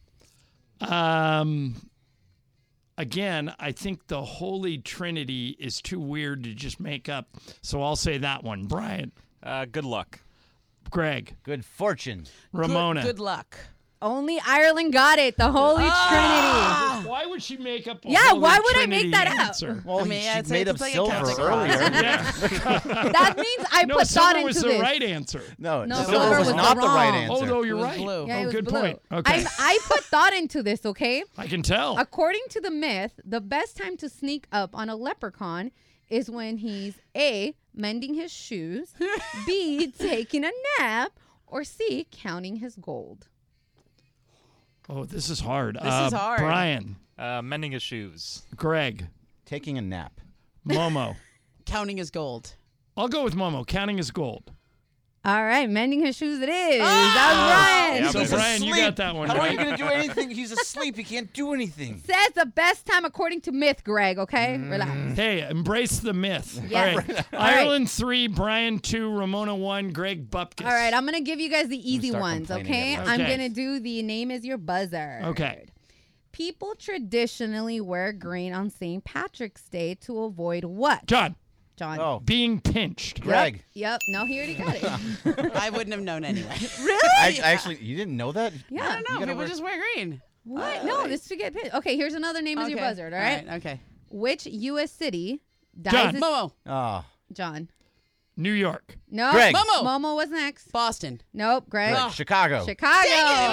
Um. Again, I think the Holy Trinity is too weird to just make up, so I'll say that one. Brian, Uh, good luck. Greg, Good fortune. Ramona. Good, good luck. Only Ireland got it. The Holy Trinity. Why would she make up? A Yeah, Holy why would I Trinity make that up? answer? Well, I mean, yeah, she it's- made it's up like a silver Catholic earlier. Yeah. That means I no, put silver thought into was the this. right answer. No, No, silver, silver was was not the the right wrong. answer. Oh no, you're It was right. blue. Yeah, oh, it was good blue. point. Okay, I'm, I put thought into this, okay? I can tell. According to the myth, the best time to sneak up on a leprechaun is when he's A, mending his shoes, B, taking a nap, or C, counting his gold. Oh, this is hard. This uh, is hard. Brian, Uh, mending his shoes. Greg, Taking a nap. Momo. Counting his gold. I'll go with Momo. Counting his gold. All right, mending his shoes it is. Oh! That was Brian. Yeah, so He's Brian, you asleep. got that one How are right. you going to do anything? He's asleep. He can't do anything. Says the best time according to myth, Greg, okay? Relax. Hey, embrace the myth. Yes. All right. All right. Ireland three, Brian two, Ramona one, Greg Bupkis. All right, I'm going to give you guys the easy start ones, complaining okay? at once. I'm Okay. going to do the name is your buzzer. Okay. People traditionally wear green on Saint Patrick's Day to avoid what? John, John. Oh, being pinched. Greg. Yep. No, he already got it. I wouldn't have known anyway. Really? I, actually, you didn't know that? Yeah. I don't know. You gotta People wear- just wear green. What? no, this is to get pinched. Okay, here's another name is your Okay. buzzer, all right? Okay. Which U S city dies John. its- Momo. Oh, John. New York. No. Greg. Momo. Momo was next. Boston. Nope, Greg. Greg. Chicago. Chicago.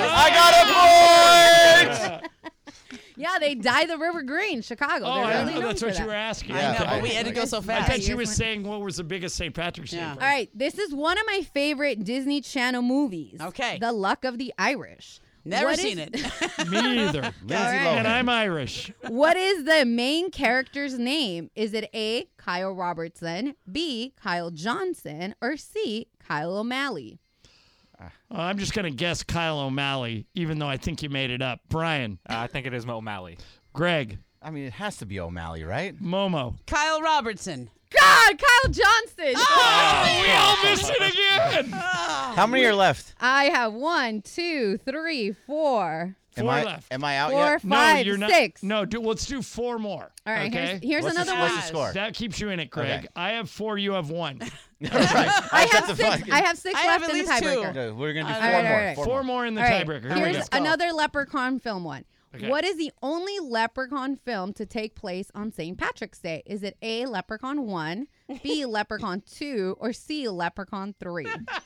I got a point! Yeah, they dye the river green. Chicago. Oh, They're I really know known that's for what that. you were asking. Yeah. I know, Okay. but we had to go so I fast. thought she Here's was one. saying what was the biggest Saint Patrick's Day. Yeah. parade. All right, this is one of my favorite Disney Channel movies. Okay. The Luck of the Irish. Never What seen is- it. Me either. Lindsay And Lohan. I'm Irish. What is the main character's name? Is it A, Kyle Robertson, B, Kyle Johnson, or C, Kyle O'Malley? Uh, I'm just going to guess Kyle O'Malley, even though I think you made it up. Brian, Uh, I think it is O'Malley. Greg, I mean, it has to be O'Malley, right? Momo. Kyle Robertson. God, Kyle Johnson. Oh, we all missed it again. How many are left? I have one, two, three, four, Am Four I, left. Am I out four, yet? No, five, you're not. six. No, do, let's do four more. All right, okay? here's, here's What's the- another what's one. the score? That keeps you in it, Greg. Okay. I have four. You have one. I have the six. fucking- I have six I have left at in the least two. tiebreaker. Okay, we're going to do All four right, more. all right. Four, Four more. more in the All right, tiebreaker. Here we here's go. another Leprechaun film one. Okay. What is the only Leprechaun film to take place on Saint Patrick's Day? Is it A, Leprechaun one, B, Leprechaun two, or C, Leprechaun three?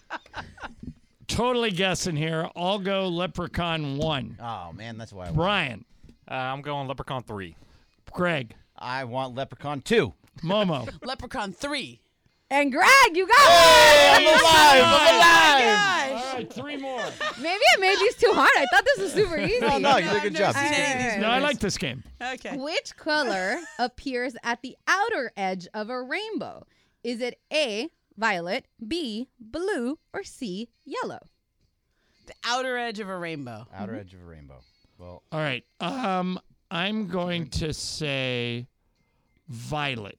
Totally guessing here. I'll go Leprechaun one. Oh, man, that's why I want. Brian, Uh, I'm going Leprechaun three. Greg, I want Leprechaun two. Momo. Leprechaun three. And Greg, you got I'm one! alive! I'm alive! All right, three more. Maybe I made these too hard. I thought this was super easy. No, no, you did a good job. All right, all right, all right. No, I like this game. Okay. Which color appears at the outer edge of a rainbow? Is it A, violet, B, blue, or C, yellow? The outer edge of a rainbow. Outer edge of a rainbow. Well, All right. Um, I'm going to say violet.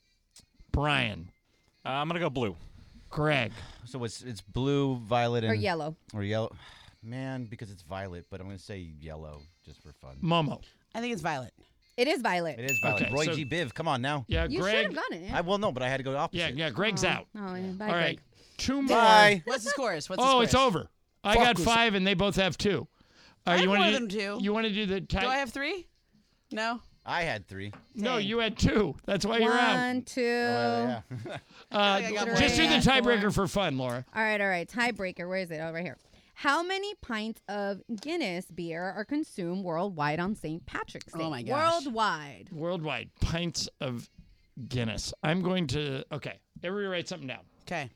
Brian, Uh, I'm gonna go blue. Greg, so it's it's blue, violet, and Or yellow? or yellow. Man, because it's violet, but I'm going to say yellow just for fun. Momo. I think it's violet. It is violet. It is violet. Okay, Roy so- G. Biv, come on now. Yeah, You should Greg. have gotten it. I well, no, but I had to go opposite. Yeah, yeah. Greg's Oh. out. Oh, yeah. Bye, All right, Greg. two more. Bye. What's the scores? What's the Oh, scores? it's over. I Fuck got was- five, and they both have two. All I right, have you wanna more do, than two. You want to do the tie? Do I have three? No. I had three. No, Dang. you had two. That's why you're out. One, two. Oh, yeah. Uh, I got just do more. the tiebreaker for fun, Laura. All right, all right. Tiebreaker. Where is it? Oh, right here. How many pints of Guinness beer are consumed worldwide on Saint Patrick's Day? Oh, my gosh. Worldwide. Worldwide pints of Guinness. I'm going to. Okay, everybody write something down. Okay.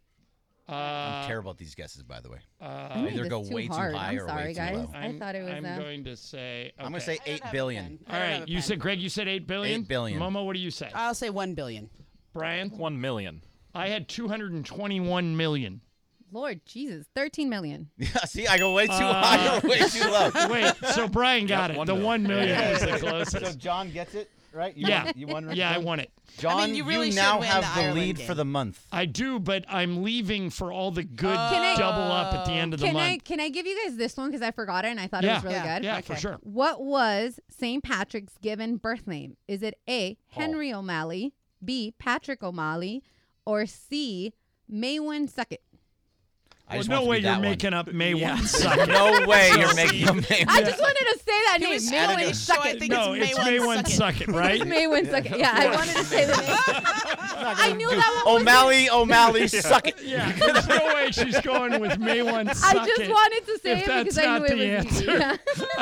Uh, I'm terrible at these guesses, by the way. I uh, made Either this go too way too hard. high I'm or way sorry, too guys. low. I thought it was. I'm uh, going to say. I'm going to okay. say eight billion. All right, you said Greg. You said eight billion. Eight billion. Momo, what do you say? I'll say one billion. Brian, One million. I had two hundred and twenty-one million. Lord Jesus, thirteen million. Yeah, see, I go way too Uh, high or way too low. Wait, so Brian got Yep, it. one The million. one million Yeah. is the So closest. John gets it, right? You Yeah. won, you won. Right, Yeah, I John? won it. John, I mean, you really should now win have the the, Ireland lead game. for the month. I do, but I'm leaving for all the good Can I- double up at the end of the Can I month. can I give you guys this one because I forgot it and I thought yeah, it was really Yeah. good. yeah, Okay. for sure. What was Saint Patrick's given birth name? Is it A, Henry O'Malley, B, Patrick O'Malley, or C, Maywin Suckett? I Well, just no want it to way be you're that one. making up May Yeah. one suck. No way you're making a name. I just wanted to say that He name. was Maywin adding- so I Suckett. think No, it's it's May May one one suck it. suck it, right? Maywin Suckett. Yeah, I wanted to say the name. I knew that one was O'Malley, O'Malley, suck it. Yeah, there's no way she's going with May one I suck just it. wanted to say if it that's because I not knew the it was easy. answer.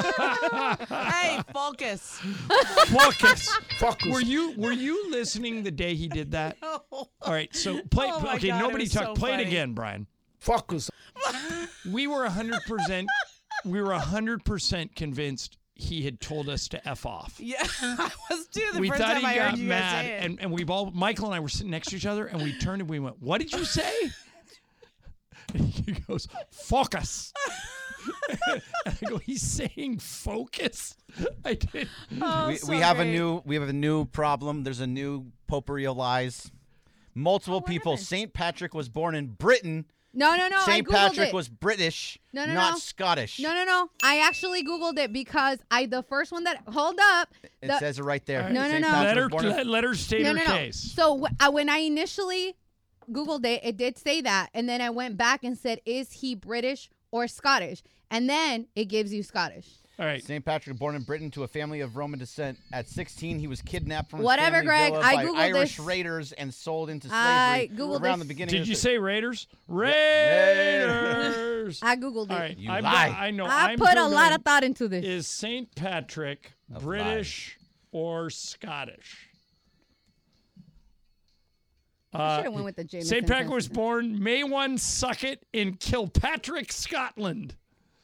Yeah. Hey, focus. Focus. Were you were you listening the day he did that? All right, so play. Oh my okay, God, it nobody was talk. so play it funny. again, Brian. Focus. We were a hundred percent. We were a hundred percent convinced he had told us to f off. Yeah, I was too. The we first thought time he I got heard you guys mad, say it. and and we've all Michael and I were sitting next to each other, and we turned and we went, "What did you say?" And he goes, focus. And I go, he's saying focus? I did. Oh, we, so we have great. a new we have a new problem. There's a new potpourri of lies. Multiple people. Saint Patrick was born in Britain. No, no, no. Saint I Googled Patrick it. was British, No, no, not no. Scottish. No, no, no. I actually Googled it because I the first one that hold up. It the- says it right there. No, no, Saint no. Patrick Let was her, born in- let, let her state no, her no, no. case. So wh- I, when I initially Googled it, it did say that, and then I went back and said, "Is he British or Scottish?" And then it gives you Scottish. All right. Saint Patrick, born in Britain to a family of Roman descent. At sixteen, he was kidnapped from his Whatever, family Greg. villa I by Googled Irish this. raiders and sold into slavery I Googled around this. the beginning. Did of you the- say Raiders? Raiders. I Googled it. All right. You I'm, lie. I know. I I'm put a lot Googling, of thought into this. Is Saint Patrick Of British or Scottish? I should have went with the Jameson. Saint Patrick test. was born May first, Sucket in Kilpatrick, Scotland.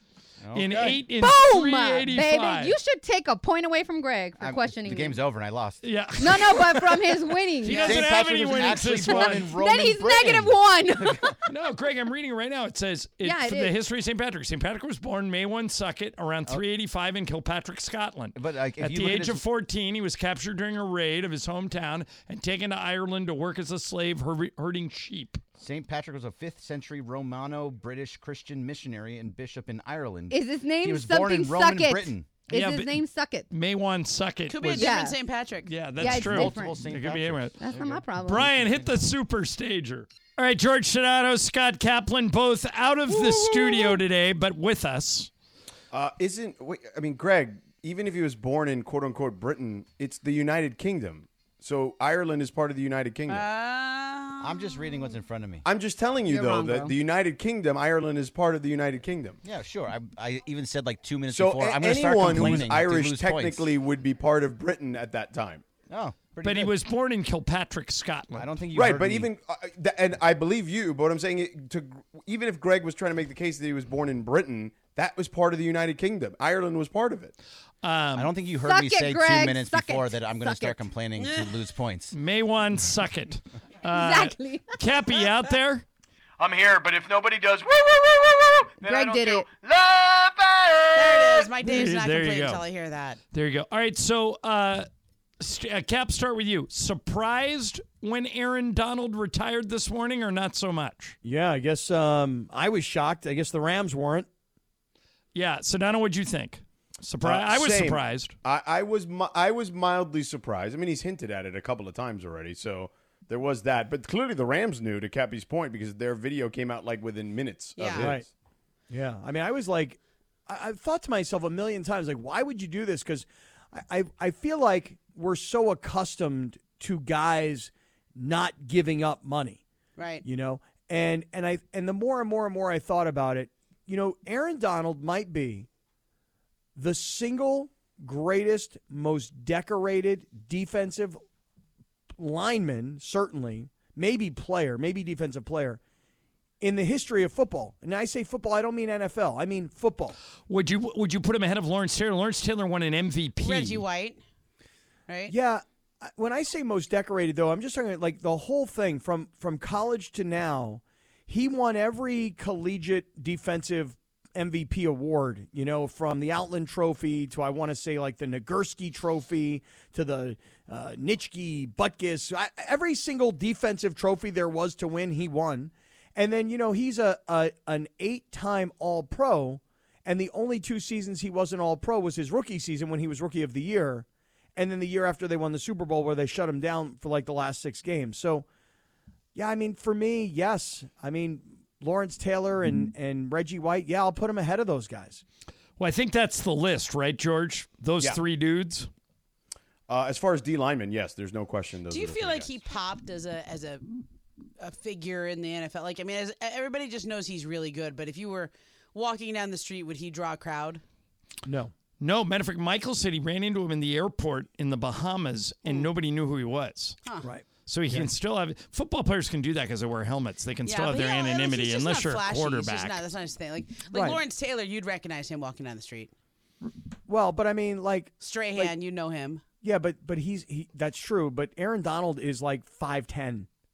In Okay. eight in Boom, three baby. eighty-five. You should take a point away from Greg for I'm- questioning The me. game's over and I lost. Yeah. No, no, but from his winning. He then doesn't Saint have Patrick any was winnings actually this born one. in Roman he's Britain. negative one. No, Greg, I'm reading it right now. It says it, Yeah, it for is. the history of Saint Patrick. Saint Patrick was born May first, Sucket, around three eighty-five in Kilpatrick, Scotland. But like, if At you the look age at of his, fourteen, he was captured during a raid of his hometown and taken to Ireland to work as a slave her- herding sheep. Saint Patrick was a fifth century Romano-British Christian missionary and bishop in Ireland. Is his name He was something born in Roman Sucket? Britain. Is Yeah, his but- name Sucket? May first, Sucket. Could be a was, different Yeah. Saint Patrick. Yeah, that's Yeah, it's true. different. Multiple Saint It could be Patricks. anywhere. That's not my problem. Brian, hit the super stager. All right, George Sedano, Scott Kaplan, both out of the studio today, but with us. Uh, isn't wait, I mean, Greg, even if he was born in quote unquote Britain, it's the United Kingdom. So Ireland is part of the United Kingdom. I'm just reading what's in front of me. I'm just telling you You're though wrong, that bro. the United Kingdom, Ireland is part of the United Kingdom. Yeah, sure. I, I even said like two minutes So before. a- I'm going to start anyone who complaining. was Irish to lose technically would be part of Britain at that time. Points. Oh, pretty But he good. was born in Kilpatrick, Scotland. I don't think you Right, heard but me. even uh, th- and I believe you, but what I'm saying it, to even if Greg was trying to make the case that he was born in Britain, that was part of the United Kingdom. Ireland was part of it. Um, I don't think you heard Suck me it, say Greg. two minutes Suck before it. that I'm going to Suck start it. complaining to lose points. May first, Sucket. Uh, Exactly. Cappy out there? I'm here, but if nobody does woo woo woo woo woo, then Greg I don't did do it. love There it is. My day is There- not there you complete go. until I hear that. There you go. All right, so uh, st- uh, Cap, start with you. Surprised when Aaron Donald retired this morning or not so much? Yeah, I guess um, I was shocked. I guess the Rams weren't. Yeah, Sedano, what'd you think? Surprised? Uh, I was same. surprised. I, I was mi- I was mildly surprised. I mean, he's hinted at it a couple of times already, so there was that. But clearly, the Rams knew, to Cappy's point, because their video came out like within minutes Yeah. of his. Right. Yeah, I mean, I was like, I, I've thought to myself a million times, like, why would you do this? Because I, I, I feel like we're so accustomed to guys not giving up money, Right. you know, and and I and the more and more and more I thought about it, you know, Aaron Donald might be the single greatest, most decorated defensive lineman, certainly, maybe player, maybe defensive player, in the history of football. And I say football, I don't mean N F L. I mean football. Would you would you put him ahead of Lawrence Taylor? Lawrence Taylor won an M V P. Reggie White. Right? Yeah. I- When I say most decorated, though, I'm just talking about, like, the whole thing from, from college to now. He won every collegiate defensive M V P award, you know, from the Outland Trophy to, I want to say, like the Nagurski Trophy to the uh, Nitschke, Butkus. I, every single defensive trophy there was to win, he won. And then, you know, he's a, a an eight-time All-Pro, and the only two seasons he wasn't All-Pro was his rookie season when he was Rookie of the Year, and then the year after they won the Super Bowl where they shut him down for, like, the last six games. So, yeah, I mean, for me, yes. I mean, Lawrence Taylor and, and Reggie White, yeah, I'll put him ahead of those guys. Well, I think that's the list, right, George? Those Yeah. three dudes. Uh, as far as D linemen, yes, there's no question. Those Do you are the feel three like guys. he popped as a as a a figure in the N F L? Like, I mean, as, everybody just knows he's really good, but if you were walking down the street, would he draw a crowd? No. No, matter of fact, Michael said he ran into him in the airport in the Bahamas, and nobody knew who he was. Huh. Right. So he can still have football players can do that because they wear helmets. They can Yeah, still have but their yeah, like, anonymity he's just unless not you're flashy. a He's quarterback. just not, that's not his thing. Like, like Right. Lawrence Taylor, you'd recognize him walking down the street. Well, but I mean, like, Strahan, Like- you know him. yeah, but but he's he. That's true. But Aaron Donald is like five ten.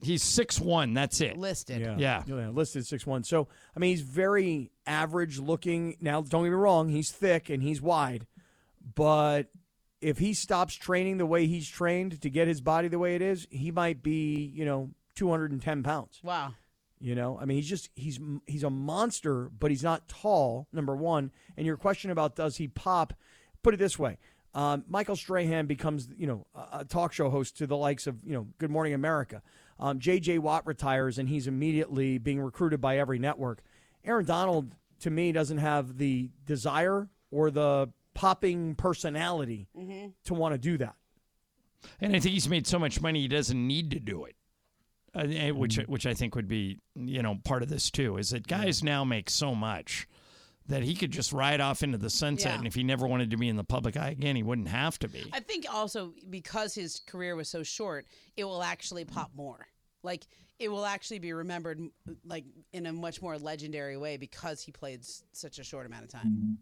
He's six one. That's it. Listed. Yeah. yeah. Listed six one. So, I mean, he's very average looking. Now, don't get me wrong. He's thick and he's wide. But if he stops training the way he's trained to get his body the way it is, he might be, you know, two hundred ten pounds. Wow. You know, I mean, he's just, he's he's a monster, but he's not tall, number one. And your question about does he pop, put it this way. Um, Michael Strahan becomes, you know, a, a talk show host to the likes of, you know, Good Morning America. Um, J J Watt retires, and he's immediately being recruited by every network. Aaron Donald, to me, doesn't have the desire or the popping personality mm-hmm. to want to do that. And I think he's made so much money he doesn't need to do it, uh, which which I think would be, you know, part of this too, is that guys now make so much that he could just ride off into the sunset, Yeah. and if he never wanted to be in the public eye again, he wouldn't have to be. I think also because his career was so short, it will actually pop more. Like, it will actually be remembered like in a much more legendary way because he played s- such a short amount of time.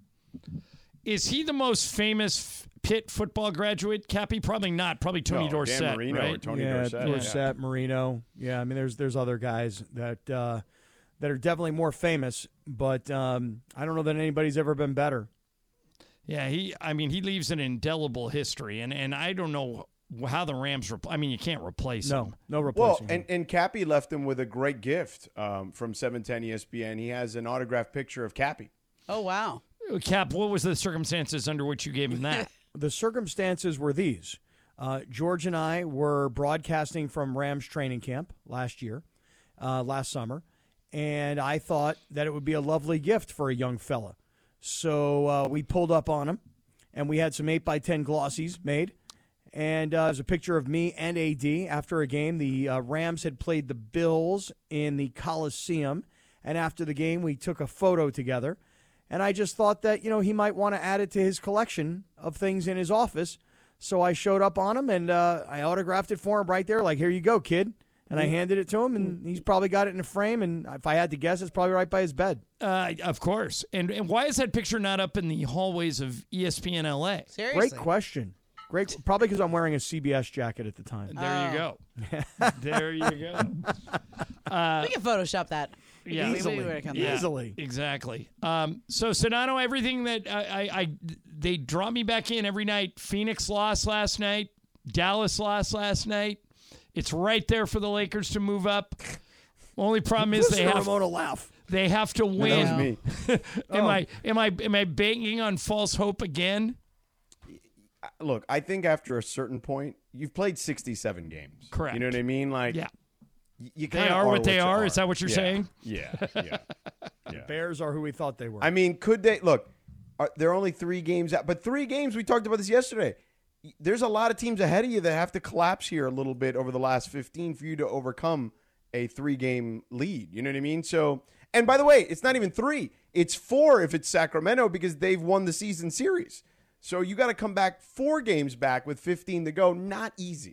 Is he the most famous Pitt football graduate, Cappy? Probably not. Probably Tony No, Dan Dorsett, Marino or right? Tony yeah, Dorsett. Dorsett, Yeah. Marino. Yeah, I mean, there's there's other guys that uh, that are definitely more famous, but um, I don't know that anybody's ever been better. Yeah, he. I mean, he leaves an indelible history, and, and I don't know how the Rams. Repl- I mean, you can't replace No, him. no Well, replacing him. and, and Cappy left him with a great gift um, from seven ten E S P N. He has an autographed picture of Cappy. Oh, wow. Cap, what was the circumstances under which you gave him that? The circumstances were these. Uh, George and I were broadcasting from Rams training camp last year, uh, last summer, and I thought that it would be a lovely gift for a young fella. So uh, we pulled up on him, and we had some eight by ten glossies made, and uh, there's a picture of me and A D after a game. The uh, Rams had played the Bills in the Coliseum, and after the game, we took a photo together. And I just thought that, you know, he might want to add it to his collection of things in his office. So I showed up on him, and uh, I autographed it for him right there, like, here you go, kid. And I handed it to him, and he's probably got it in a frame. And if I had to guess, it's probably right by his bed. Uh, of course. And, and why is that picture not up in the hallways of E S P N L A? Seriously. Great question. Great. Probably because I'm wearing a C B S jacket at the time. There you go. There you go. Uh, we can Photoshop that. Yeah, Easily. We- we work on that. Easily. Exactly. Um, so Sedano, everything that I, I, I, they draw me back in every night. Phoenix lost last night. Dallas lost last night. It's right there for the Lakers to move up. Only problem is they Listen to have Ramona laugh. they have to That win. was me. am Oh. I am I am I banking on false hope again? Look, I think after a certain point, you've played sixty-seven games. Correct. You know what I mean? Like, Yeah. y- you They kinda are what they you are? Is that what you're Yeah. saying? Yeah, yeah, yeah. Bears are who we thought they were. I mean, could they look? Are, they're only three games out, but three games. We talked about this yesterday. There's a lot of teams ahead of you that have to collapse here a little bit over the last fifteen for you to overcome a three-game lead. You know what I mean? So, and by the way, it's not even three; it's four if it's Sacramento because they've won the season series. So you got to come back four games back with fifteen to go. Not easy.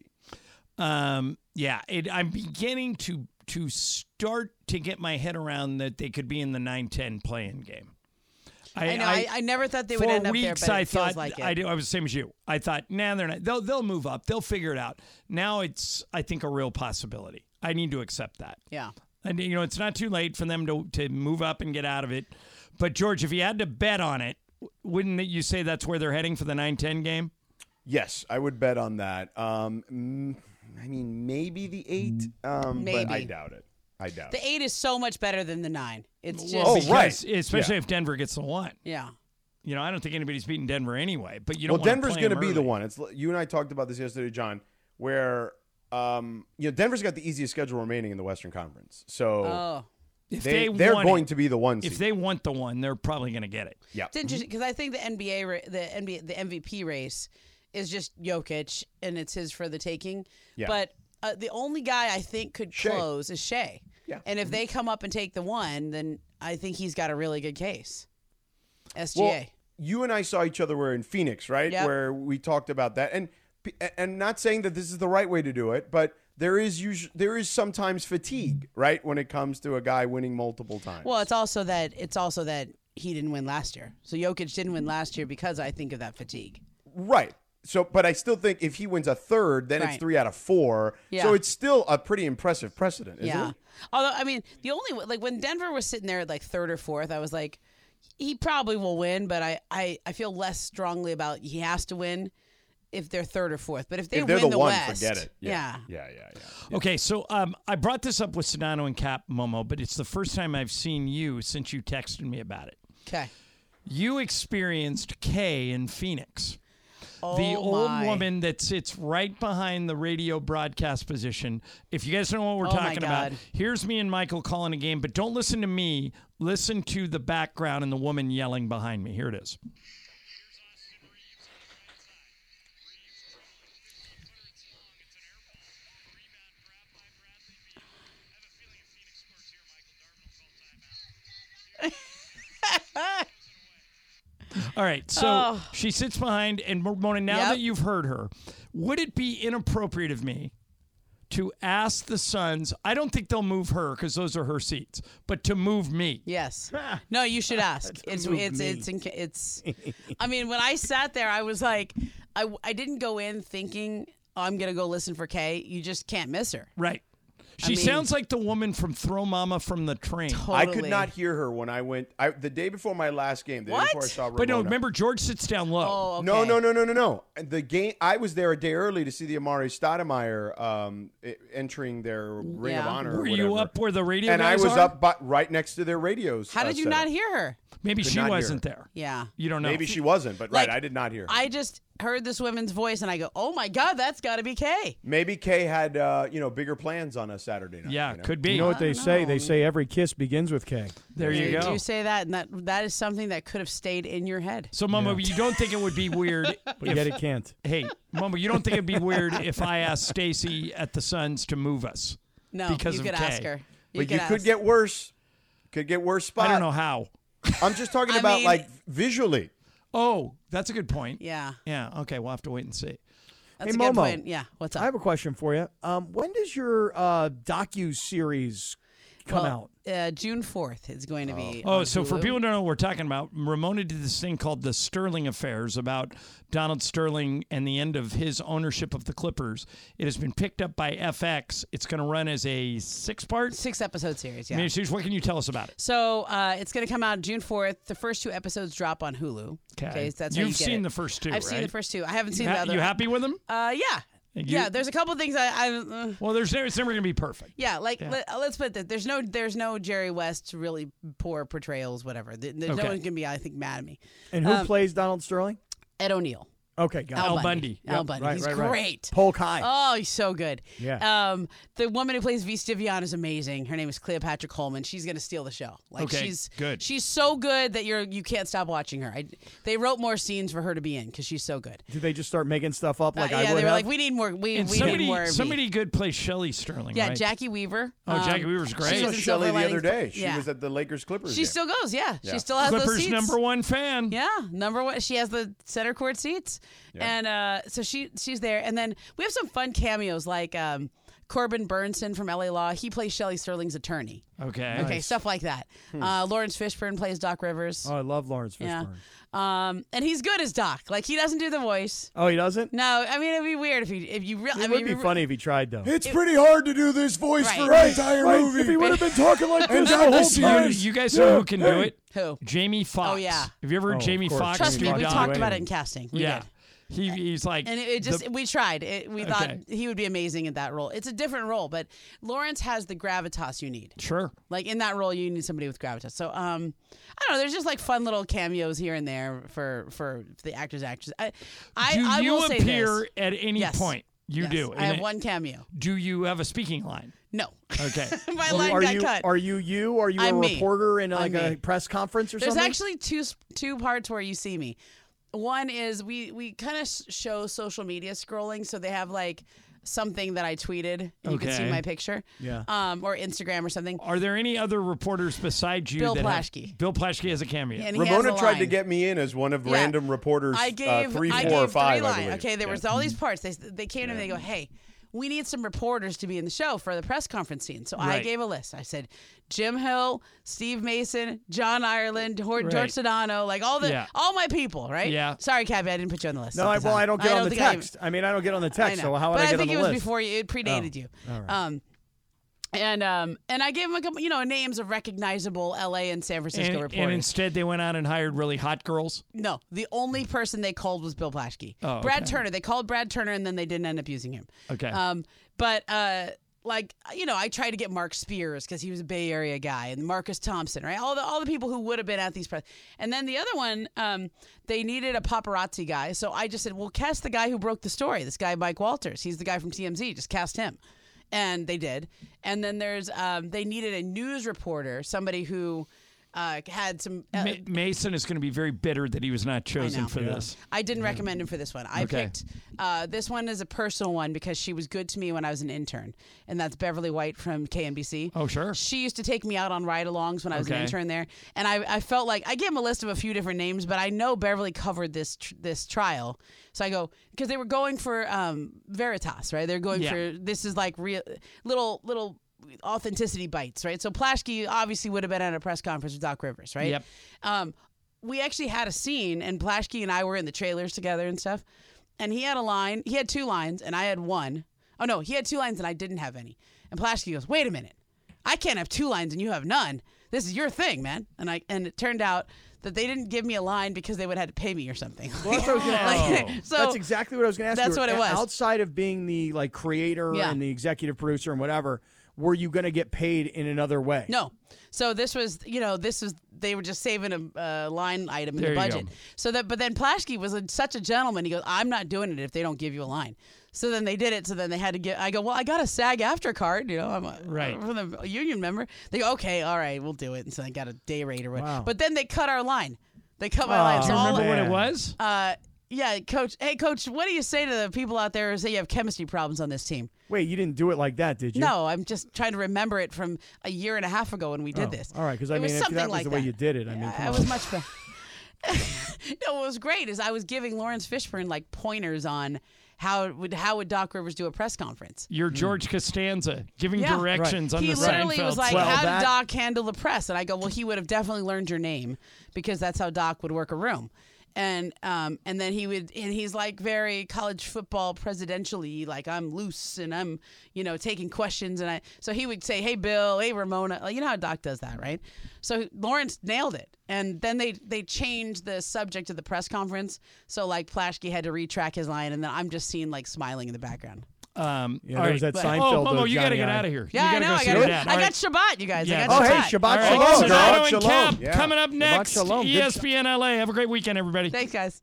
Um, yeah, it, I'm beginning to to start to get my head around that they could be in the nine ten play-in game. I, know. I, I never thought they for would end up there, weeks, but it I feels thought like it. I, do, I was the same as you. I thought, nah, they're not. They'll they'll move up. They'll figure it out. Now it's, I think, a real possibility. I need to accept that. Yeah. And you know, it's not too late for them to to move up and get out of it. But George, if you had to bet on it, wouldn't you say that's where they're heading for the nine ten game? Yes, I would bet on that. Um, mm, I mean, maybe the eight, um, but I Maybe. doubt it. I doubt The it. eight is so much better than the nine. It's just Well, Oh, right. because- Especially Yeah. if Denver gets the one. yeah. You know, I don't think anybody's beaten Denver anyway. But you don't. Well, wanna Denver's play going to them be the early. one. It's you and I talked about this yesterday, John, where um, you know Denver's got the easiest schedule remaining in the Western Conference. So Oh. If they, they they're want going it- to be the one. If seed. they want the one, they're probably going to get it. yeah, It's interesting because I think the N B A, ra- the N B A, the M V P race is just Jokic, and it's his for the taking. Yeah. But uh, the only guy I think could Shea. close is Shea. Yeah. And if they come up and take the one, then I think he's got a really good case. S G A. Well, you and I saw each other. We're in Phoenix, right? Yep. Where we talked about that, and and not saying that this is the right way to do it, but there is usually there is sometimes fatigue, right, when it comes to a guy winning multiple times. Well, it's also that it's also that he didn't win last year. So Jokic didn't win last year because I think of that fatigue. Right. So, but I still think if he wins a third, then Right. it's three out of four. Yeah. So it's still a pretty impressive precedent, isn't yeah. it? Although, I mean, the only like when Denver was sitting there at like third or fourth, I was like, he probably will win, but I, I, I feel less strongly about he has to win if they're third or fourth. But if they If they're win the the one, West, forget it. Yeah. Yeah, yeah, yeah. yeah. Okay, so um, I brought this up with Sedano and Cap, Momo, but it's the first time I've seen you since you texted me about it. Okay. You experienced Kay in Phoenix. Oh, the old my. woman that sits right behind the radio broadcast position. If you guys don't know what we're Oh, my talking about, God. here's me and Michael calling a game, but don't listen to me. Listen to the background and the woman yelling behind me. Here it is. All right, so Oh. she sits behind, and Ramona, now Yep. that you've heard her, would it be inappropriate of me to ask the Suns? I don't think they'll move her because those are her seats, but to move me. Yes. No, you should ask. it's move it's me. it's inc- it's. I mean, when I sat there, I was like, I I didn't go in thinking, oh, I'm gonna go listen for Kay. You just can't miss her. Right. She I mean- sounds like the woman from Throw Mama from the Train. I could not hear her when I went I, the day before my last game. The day before I saw Ramona. But no, remember, George sits down low. Oh, No, no, no, no, no, no. The game. I was there a day early to see the Amari Stoudemire um, e- entering their Ring of Yeah. Honor. or Were you whatever. up where the radio And I guys was are? up, but right next to their radios. How uh, did you set not up. hear her? Maybe Could she not hear wasn't her. there. Yeah. You don't know. Maybe she wasn't, but Like, right, I did not hear her. I just heard this woman's voice, and I go, "Oh my God, that's got to be Kay." Maybe Kay had uh, you know bigger plans on a Saturday night. Yeah, you know? could be. You know what they I say? don't They know. say every kiss begins with K. There you Did go. you say that? And that that is something that could have stayed in your head. So, Momo, you don't think it would be weird? But if, yet it can't. Hey, Momo, you don't think it'd be weird if I asked Stacy at the Suns to move us? No, because you of could Kay. ask her. But you could could ask. get worse. Could get worse spot. I don't know how. I'm just talking I about mean- like visually. Oh, that's a good point. Yeah, Yeah. Okay, we'll have to wait and see. that's Hey, a good Momo. point. Yeah, what's up? I have a question for you. Um, when does your uh, docu series come well, out? Uh, June fourth is going to be. Oh, on so for Hulu. people who don't know what we're talking about, Ramona did this thing called the Sterling Affairs about Donald Sterling and the end of his ownership of the Clippers. It has been picked up by F X. It's going to run as a six-part six episode series. Yeah. miniseries. What can you tell us about it? So uh, it's going to come out June fourth. The first two episodes drop on Hulu. Okay. so that's how You've you get seen it. the first two, I've seen the right? first two. I haven't You seen ha- the other. you happy with them? Uh, yeah. You- yeah. There's a couple things I. I uh, Well, there's never, it's never going to be perfect. yeah, like Yeah. Let, us put that. There's no. There's no Jerry West really poor portrayals. Whatever. There- There's Okay. no one can be. I think mad at me. And who Um, plays Donald Sterling? Ed O'Neill. Okay, got it. Al, Al Bundy. Bundy. Al Yep, Bundy. right, He's right, right. great. Polk High. Oh, he's so good. Yeah. Um, the woman who plays V. Stivion is amazing. Her name is Cleopatra Coleman. She's gonna steal the show. Like Okay, she's good. She's so good that you're you can't stop watching her. I, they wrote more scenes for her to be in because she's so good. Did they just start making stuff up like Uh, I yeah, would they were have? like, we need more. We, And we somebody, need more. V. somebody good plays Shelley Sterling, Yeah, right? Jackie Weaver. Oh, Jackie Um, Weaver's great. she I was saw in Shelley Silver the other Linings- day. She yeah. was at the Lakers Clippers. She game. still goes. Yeah, Yeah. she still has those Clippers seats. number one fan. Yeah, number one. She has the center court seats, Yeah. and uh, so she she's there. And then we have some fun cameos like um, Corbin Burnson from L A Law. He plays Shelley Sterling's attorney. Okay. Okay, stuff like that. Uh, Lawrence Fishburne plays Doc Rivers. Oh, I love Lawrence yeah, Fishburne. um, and he's good as Doc. Like he doesn't do the voice. Oh, he doesn't? No, I mean it'd be weird if he if you really. It I would mean, be re- funny if he tried, though. It's pretty hard to do this voice Right. for Right, an entire Right, movie. if he would have been talking like And this the Doctor whole Seuss. time. You, you guys know who can do it? Who? Jamie Foxx. Oh, yeah. Have you ever heard Oh, of Jamie course. Foxx Trust do me, we Doc? talked about it in casting. We yeah. did. He, he's like. And it, it just the- we tried. It, we thought Okay. he would be amazing in that role. It's a different role, but Lawrence has the gravitas you need. Sure. Like in that role, you need somebody with gravitas. So, um, I don't know. There's just like fun little cameos here and there for for the actors, actors. I, I, do I you will say appear this. at any Yes. point? You Yes. do. I And have it- one cameo. Do you have a speaking line? No. Okay. My Well, line are got you cut. are you you? Are you I'm a me. reporter in I'm like a me. press conference or There's something? actually two two parts where you see me. One is we we kind of show social media scrolling, so they have like something that I tweeted, and you can see Okay. my picture. Yeah. Um, or Instagram or something. Are there any other reporters besides you? Bill that have- Plaschke. Bill Plaschke has a cameo. And he has Ramona a tried to line. get me in as one of Yeah. random reporters. I gave uh, three, I four, gave or five. three I lines. believe. Okay, there Yeah. was all these parts. They they came to me. They go, "Hey, we need some reporters to be in the show for the press conference scene. So I Right. gave a list. I said, Jim Hill, Steve Mason, John Ireland, George Right. Sedano, like all the Yeah. all my people, right? Yeah. Sorry, Cabby, I didn't put you on the list. No, I, at the well, time. I don't get on the think I even- text. I, mean, I don't get on the I text, know. so how would but I get I think on the it was list? before you. It predated Oh, you. all right. Um, and um, and I gave him a couple, you know, names of recognizable L A and San Francisco And, reporters. and instead, they went out and hired really hot girls. No, the only person they called was Bill Plaschke. Oh, Brad okay. Turner. They called Brad Turner, and then they didn't end up using him. Okay. Um, but uh, like you know, I tried to get Mark Spears because he was a Bay Area guy, and Marcus Thompson, right? All the all the people who would have been at these press. And then the other one, um, they needed a paparazzi guy, so I just said, well, cast the guy who broke the story. This guy, Mike Walters. He's the guy from T M Z. Just cast him. And they did. And then there's um, they needed a news reporter, somebody who uh, had some. Uh, Ma- Mason is going to be very bitter that he was not chosen know. for Yeah. this. I didn't recommend him for this one. I Okay. picked uh, this one is a personal one because she was good to me when I was an intern, and that's Beverly White from K N B C. Oh, sure. She used to take me out on ride-alongs when I was Okay. an intern there, and I, I felt like I gave him a list of a few different names, but I know Beverly covered this tr- this trial, so I go because they were going for um, Veritas, right? They're going Yeah. for this is like real little little. authenticity bites, right? So Plaschke obviously would have been at a press conference with Doc Rivers, right? Yep. Um, we actually had a scene, and Plaschke and I were in the trailers together and stuff. And he had a line. He had two lines, and I had one. Oh no, he had two lines, and I didn't have any. And Plaschke goes, "Wait a minute, I can't have two lines and you have none. This is your thing, man." And I and it turned out that they didn't give me a line because they would have had to pay me or something. Well, that's what I was going to ask Like, you. so that's exactly what I was going to ask that's you. what it was. Outside of being the like creator Yeah. and the executive producer and whatever, were you going to get paid in another way? No. So this was, you know, this was they were just saving a uh, line item in There the you budget. go. So that, but then Plaschke was a, such a gentleman. He goes, "I'm not doing it if they don't give you a line." So then they did it. So then they had to get. I go, "Well, I got a SAG after card. You know, I'm a, Right. I'm a union member." They go, "Okay, all right, we'll do it." And so I got a day rate or whatever. Wow. But then they cut our line. They cut my Oh, line. do So you all remember of- what it was? Uh, yeah, coach. Hey, coach, what do you say to the people out there who say you have chemistry problems on this team? Wait, you didn't do it like that, did you? No, I'm just trying to remember it from a year and a half ago when we did Oh, this. all right, because I It mean, was if something that was like the way that. you did it, I mean, Yeah, come it on. was much better. No, what was great is I was giving Lawrence Fishburne like pointers on how would how would Doc Rivers do a press conference. You're George Costanza giving Yeah. directions on he the literally Seinfeld was like, set. "How did Doc handle the press?" And I go, "Well, he would have definitely learned your name because that's how Doc would work a room." And um and then he would and he's like very college football presidentially, like I'm loose and I'm you know taking questions and I so he would say, "Hey Bill, hey Ramona," like, you know how Doc does that, right? So Lawrence nailed it. And then they they changed the subject of the press conference, so like Plaschke had to retrack his line, and then I'm just seeing like smiling in the background. Um, Yeah, all there was right. that But- Seinfeld, Oh, Momo, uh, you got to Johnny get I. out of here. Yeah, you I gotta know. Go I see got, your I dad. All got right. Shabbat, you guys. Yeah. I got Oh, hey, Shabbat. Shabbat All right, Shalom, Sedano girl. and Shalom. Cap Yeah. coming up Shabbat next. Shalom. E Good- S P N L A. Have a great weekend, everybody. Thanks, guys.